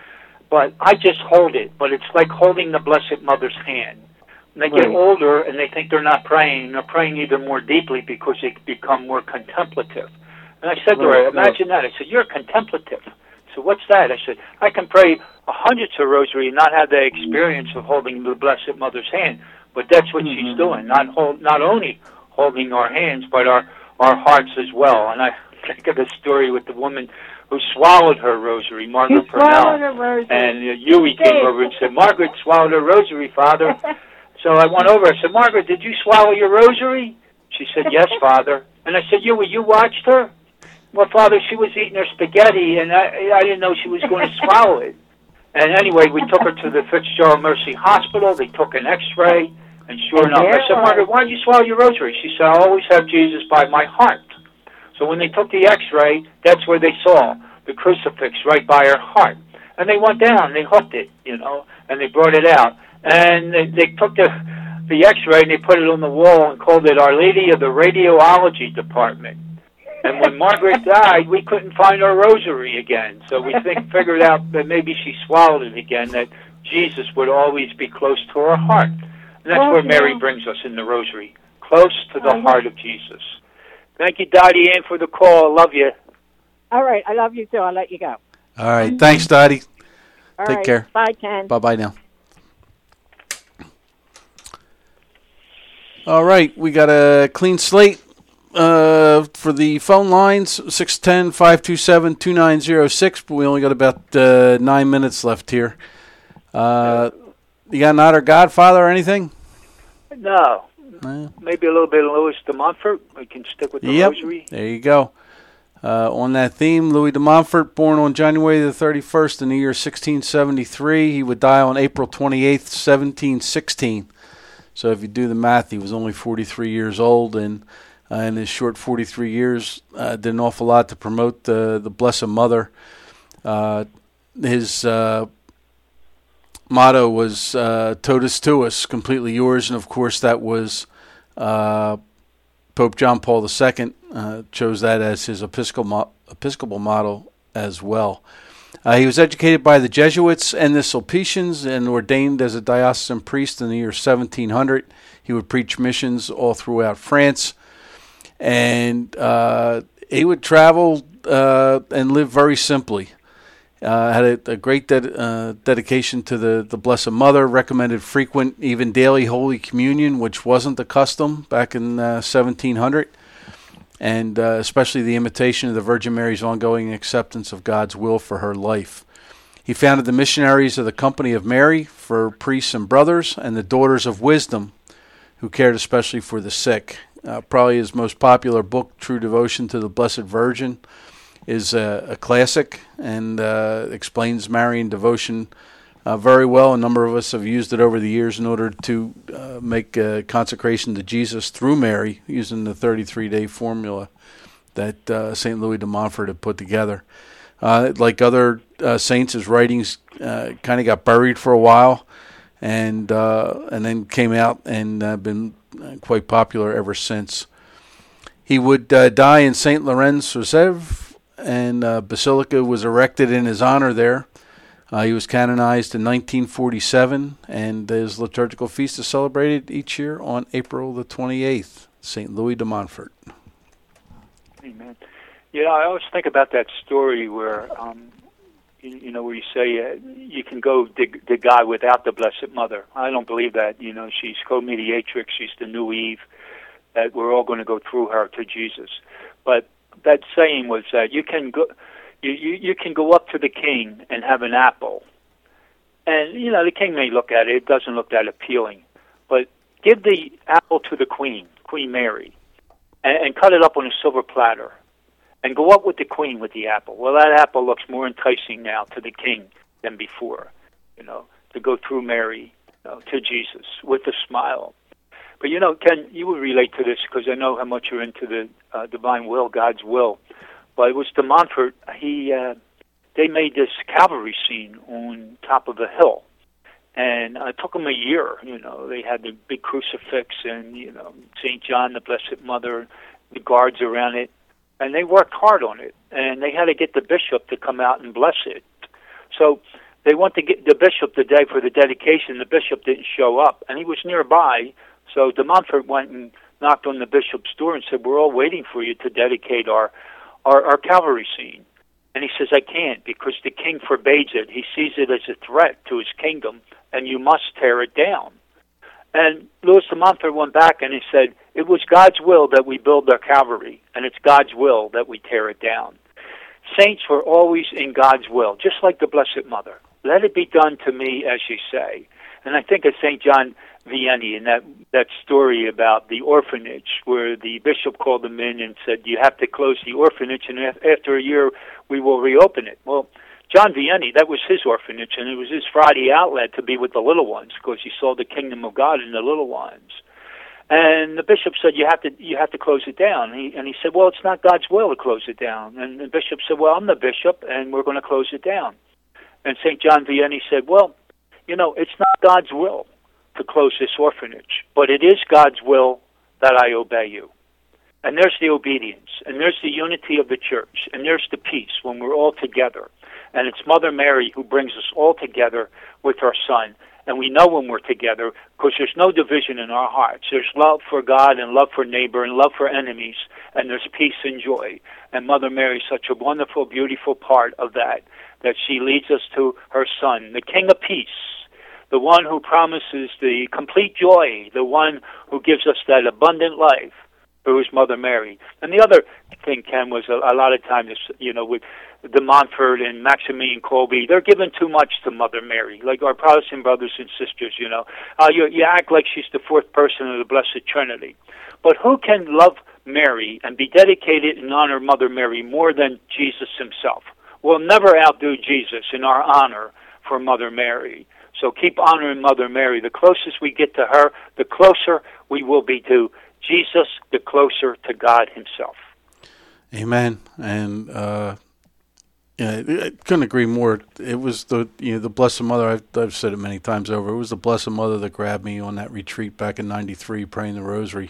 But I just hold it. But it's like holding the Blessed Mother's hand. And they get Right. older, and they think they're not praying. They're praying even more deeply because they become more contemplative. And I said to Right, her, imagine that. I said, you're contemplative. So what's that? I said, I can pray hundreds of rosary and not have the experience of holding the Blessed Mother's hand. But that's what Mm-hmm. she's doing. Not hold, not only holding our hands, but our, our hearts as well. And I think of the story with the woman who swallowed her rosary, Margaret You swallowed Purnell. a rosary. And uh, Huey came over and said, Margaret swallowed her rosary, Father. So I went over. I said, Margaret, did you swallow your rosary? She said, yes, Father. And I said, Huey, you watched her? Well, Father, she was eating her spaghetti, and I, I didn't know she was going to swallow it. And anyway, we took her to the Fitzgerald Mercy Hospital. They took an X-ray, and sure enough, I said, Margaret, why did you swallow your rosary? She said, I always have Jesus by my heart. So when they took the X-ray, that's where they saw the crucifix right by her heart. And they went down, they hooked it, you know, and they brought it out. And they, they took the the X-ray and they put it on the wall and called it Our Lady of the Radiology Department. And when Margaret died, we couldn't find her rosary again. So we think, figured out that maybe she swallowed it again, that Jesus would always be close to her heart. And that's Oh, where Mary yeah. brings us in the rosary, close to the Oh, yeah. heart of Jesus. Thank you, Dottie Ann, for the call. I love you. All right, I love you too. I'll let you go. All right. Thanks, Dottie. All Take right. care. Bye, Ken. Bye-bye now. All right. We got a clean slate uh, for the phone lines, six one zero, five two seven, two nine zero six, but we only got about uh, nine minutes left here. Uh, you got an Otter Godfather or anything? No. No. Maybe a little bit of Louis de Montfort. We can stick with the Yep. rosary. There you go. Uh, on that theme, Louis de Montfort, born on January the thirty-first in the year sixteen seventy-three. He would die on April twenty-eighth, seventeen sixteen. So if you do the math, he was only forty-three years old, and uh, in his short forty-three years, uh, did an awful lot to promote the, the Blessed Mother. Uh, his uh, motto was uh, Totus Tuus, completely yours, and of course that was uh, Pope John Paul the Second uh, chose that as his episcopal, episcopal motto as well. Uh, he was educated by the Jesuits and the Sulpicians and ordained as a diocesan priest in the year seventeen hundred. He would preach missions all throughout France, and uh, he would travel uh, and live very simply. Uh, had a, a great ded- uh, dedication to the, the Blessed Mother, recommended frequent, even daily Holy Communion, which wasn't the custom back in uh, seventeen hundred, and uh, especially the imitation of the Virgin Mary's ongoing acceptance of God's will for her life. He founded the Missionaries of the Company of Mary for priests and brothers, and the Daughters of Wisdom, who cared especially for the sick. Uh, probably his most popular book, True Devotion to the Blessed Virgin, is a, a classic and uh, explains Marian devotion uh, very well. A number of us have used it over the years in order to uh, make a consecration to Jesus through Mary, using the thirty-three day formula that uh, Saint Louis de Montfort had put together. Uh, like other uh, saints, his writings uh, kind of got buried for a while, and uh, and then came out and uh, been quite popular ever since. He would uh, die in Saint Laurens Rousseff, and uh, basilica was erected in his honor there. Uh, he was canonized in nineteen forty-seven, and his liturgical feast is celebrated each year on April the twenty-eighth, Saint Louis de Montfort. Amen. Yeah, I always think about that story where, um, you, you know, where you say uh, you can go to, to God without the Blessed Mother. I don't believe that. You know, she's co-mediatrix. She's the new Eve. That we're all going to go through her to Jesus. But that saying was that you can go, you, you, you can go up to the king and have an apple, and you know the king may look at it. It doesn't look that appealing, but give the apple to the queen, Queen Mary, and, and cut it up on a silver platter. And go up with the queen with the apple. Well, that apple looks more enticing now to the king than before, you know, to go through Mary, you know, to Jesus with a smile. But, you know, Ken, you would relate to this because I know how much you're into the uh, divine will, God's will. But it was de Montfort, he, uh, they made this Calvary scene on top of a hill. And it took them a year, you know. They had the big crucifix and, you know, Saint John, the Blessed Mother, the guards around it. And they worked hard on it, and they had to get the bishop to come out and bless it. So they went to get the bishop the day for the dedication. The bishop didn't show up, and he was nearby. So de Montfort went and knocked on the bishop's door and said, "We're all waiting for you to dedicate our, our, our Calvary scene." And he says, "I can't because the king forbids it. He sees it as a threat to his kingdom, and you must tear it down." And Louis de Montfort went back and he said, "It was God's will that we build our Calvary, and it's God's will that we tear it down." Saints were always in God's will, just like the Blessed Mother. Let it be done to me as you say. And I think of Saint John Vianney and that, that story about the orphanage where the bishop called them in and said, "You have to close the orphanage, and after a year we will reopen it." Well, John Vianney, that was his orphanage, and it was his Friday outlet to be with the little ones because he saw the kingdom of God in the little ones. And the bishop said, "You have to, you have to close it down." And he, and he said, "Well, it's not God's will to close it down." And the bishop said, "Well, I'm the bishop, and we're going to close it down." And Saint John Vianney said, "Well, you know, it's not God's will to close this orphanage, but it is God's will that I obey you." And there's the obedience, and there's the unity of the church, and there's the peace when we're all together. And it's Mother Mary who brings us all together with her Son. And we know when we're together because there's no division in our hearts. There's love for God and love for neighbor and love for enemies, and there's peace and joy. And Mother Mary is such a wonderful, beautiful part of that, that she leads us to her Son, the King of Peace, the one who promises the complete joy, the one who gives us that abundant life, who is Mother Mary. And the other thing, Ken, was a, a lot of times, you know, with de Montfort and Maximilian Kolbe, they're giving too much to Mother Mary, like our Protestant brothers and sisters, you know. Uh, you, you act like she's the fourth person of the Blessed Trinity. But who can love Mary and be dedicated and honor Mother Mary more than Jesus himself? We'll never outdo Jesus in our honor for Mother Mary. So keep honoring Mother Mary. The closest we get to her, the closer we will be to Jesus, the closer to God himself. Amen. And uh, yeah, I couldn't agree more. It was the you know the Blessed Mother. I've, I've said it many times over. It was the Blessed Mother that grabbed me on that retreat back in ninety-three, praying the Rosary.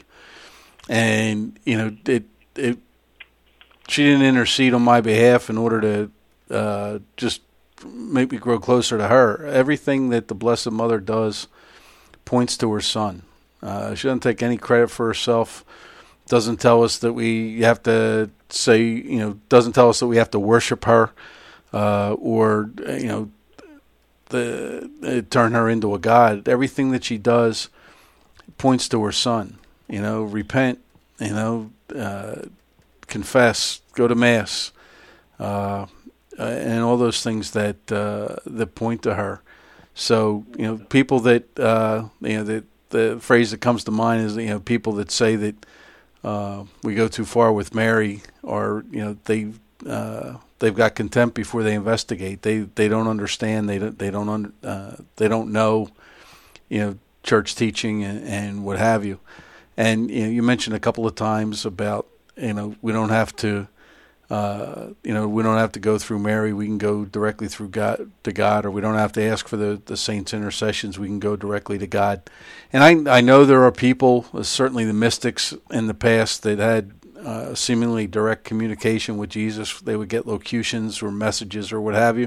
And you know, it it she didn't intercede on my behalf in order to uh, just make me grow closer to her. Everything that the Blessed Mother does points to her Son. Uh, she doesn't take any credit for herself. Doesn't tell us that we have to say, you know, doesn't tell us that we have to worship her uh, or, you know, the, uh, turn her into a god. Everything that she does points to her Son. You know, repent, you know, uh, confess, go to Mass, uh, and all those things that uh, that point to her. So, you know, people that, uh, you know, that the phrase that comes to mind is, you know, people that say that uh, we go too far with Mary, or, you know, they uh, they've got contempt before they investigate. They they don't understand. They don't they don't under, uh, they don't know, you know, church teaching and, and what have you. And you know, you mentioned a couple of times about, you know, we don't have to, uh, you know, we don't have to go through Mary. We can go directly through God to God, or we don't have to ask for the, the saints' intercessions. We can go directly to God. And I I know there are people, certainly the mystics in the past, that had uh, seemingly direct communication with Jesus. They would get locutions or messages or what have you.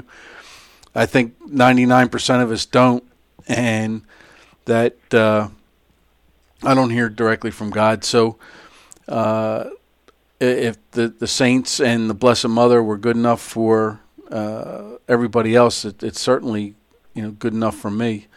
I think ninety-nine percent of us don't, and that. Uh, I don't hear directly from God. So uh, if the, the saints and the Blessed Mother were good enough for uh, everybody else, it, it's certainly, you know, good enough for me.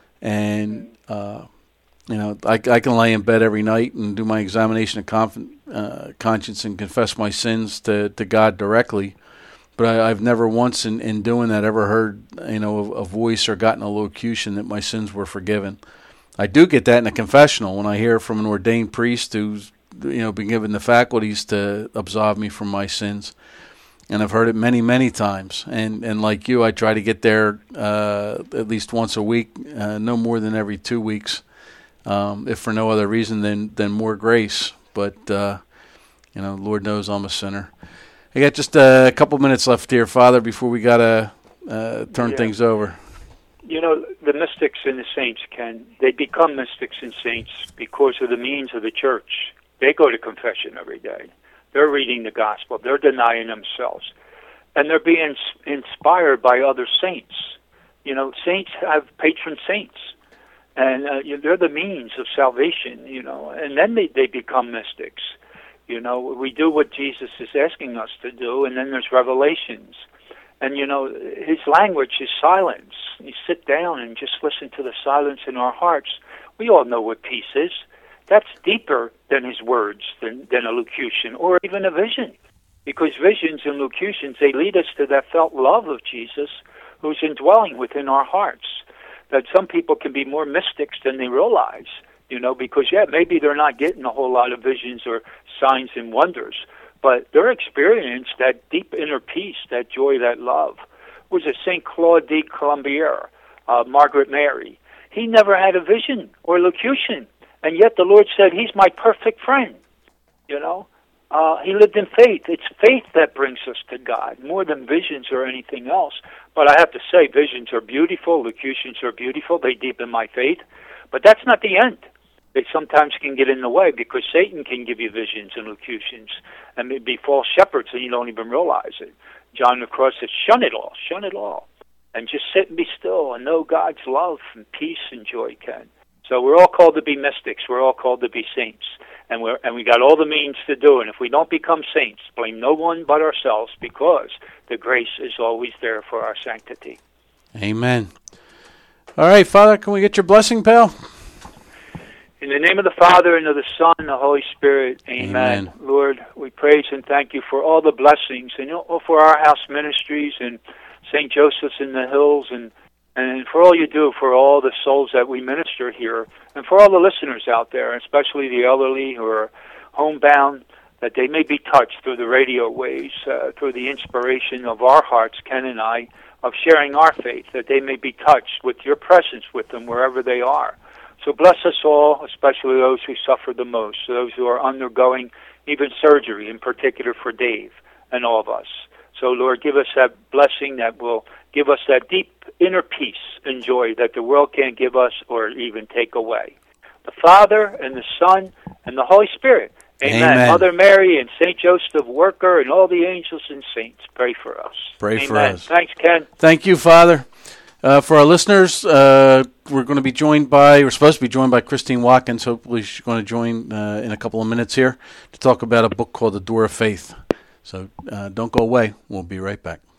And, uh, you know, I, I can lay in bed every night and do my examination of conf- uh, conscience and confess my sins to, to God directly. But I, I've never once in, in doing that ever heard, you know, a, a voice or gotten a locution that my sins were forgiven. I do get that in a confessional when I hear from an ordained priest who's, you know, been given the faculties to absolve me from my sins. And I've heard it many, many times. And and like you, I try to get there uh, at least once a week, uh, no more than every two weeks, um, if for no other reason than, than more grace. But, uh, you know, Lord knows I'm a sinner. I got just a couple minutes left here, Father, before we got to uh, turn yeah. things over. You know, the mystics and the saints, Ken, they become mystics and saints because of the means of the church. They go to confession every day. They're reading the gospel. They're denying themselves. And they're being inspired by other saints. You know, saints have patron saints. And uh, you know, they're the means of salvation, you know. And then they, they become mystics. You know, we do what Jesus is asking us to do, and then there's revelations. And, you know, his language is silence. You sit down and just listen to the silence in our hearts. We all know what peace is. That's deeper than his words, than, than a locution, or even a vision. Because visions and locutions, they lead us to that felt love of Jesus who's indwelling within our hearts. That some people can be more mystics than they realize, you know, because, yeah, maybe they're not getting a whole lot of visions or signs and wonders, but they're experiencing that deep inner peace, that joy, that love. Was it Saint Claude de Colombier, uh, Margaret Mary? He never had a vision or locution, and yet the Lord said, he's my perfect friend, you know. Uh, he lived in faith. It's faith that brings us to God, more than visions or anything else. But I have to say, visions are beautiful, locutions are beautiful, they deepen my faith, but that's not the end. They sometimes can get in the way because Satan can give you visions and locutions and be false shepherds and you don't even realize it. John the Cross said, shun it all, shun it all, and just sit and be still and know God's love and peace and joy, Ken. So we're all called to be mystics. We're all called to be saints, and we're and we got all the means to do it. And if we don't become saints, blame no one but ourselves, because the grace is always there for our sanctity. Amen. All right, Father, can we get your blessing, pal? In the name of the Father, and of the Son, and the Holy Spirit, amen. Amen. Lord, we praise and thank you for all the blessings, and for our house ministries, and Saint Joseph's in the Hills, and, and for all you do for all the souls that we minister here, and for all the listeners out there, especially the elderly who are homebound, that they may be touched through the radio waves, uh, through the inspiration of our hearts, Ken and I, of sharing our faith, that they may be touched with your presence with them wherever they are. So bless us all, especially those who suffer the most, those who are undergoing even surgery, in particular for Dave and all of us. So, Lord, give us that blessing that will give us that deep inner peace and joy that the world can't give us or even take away. The Father and the Son and the Holy Spirit. Amen. Amen. Mother Mary and Saint Joseph Worker and all the angels and saints, pray for us. Pray Amen. for us. Thanks, Ken. Thank you, Father. Uh, for our listeners, uh, we're going to be joined by, we're supposed to be joined by Christine Watkins. Hopefully she's going to join uh, in a couple of minutes here to talk about a book called The Door of Faith. So uh, don't go away. We'll be right back.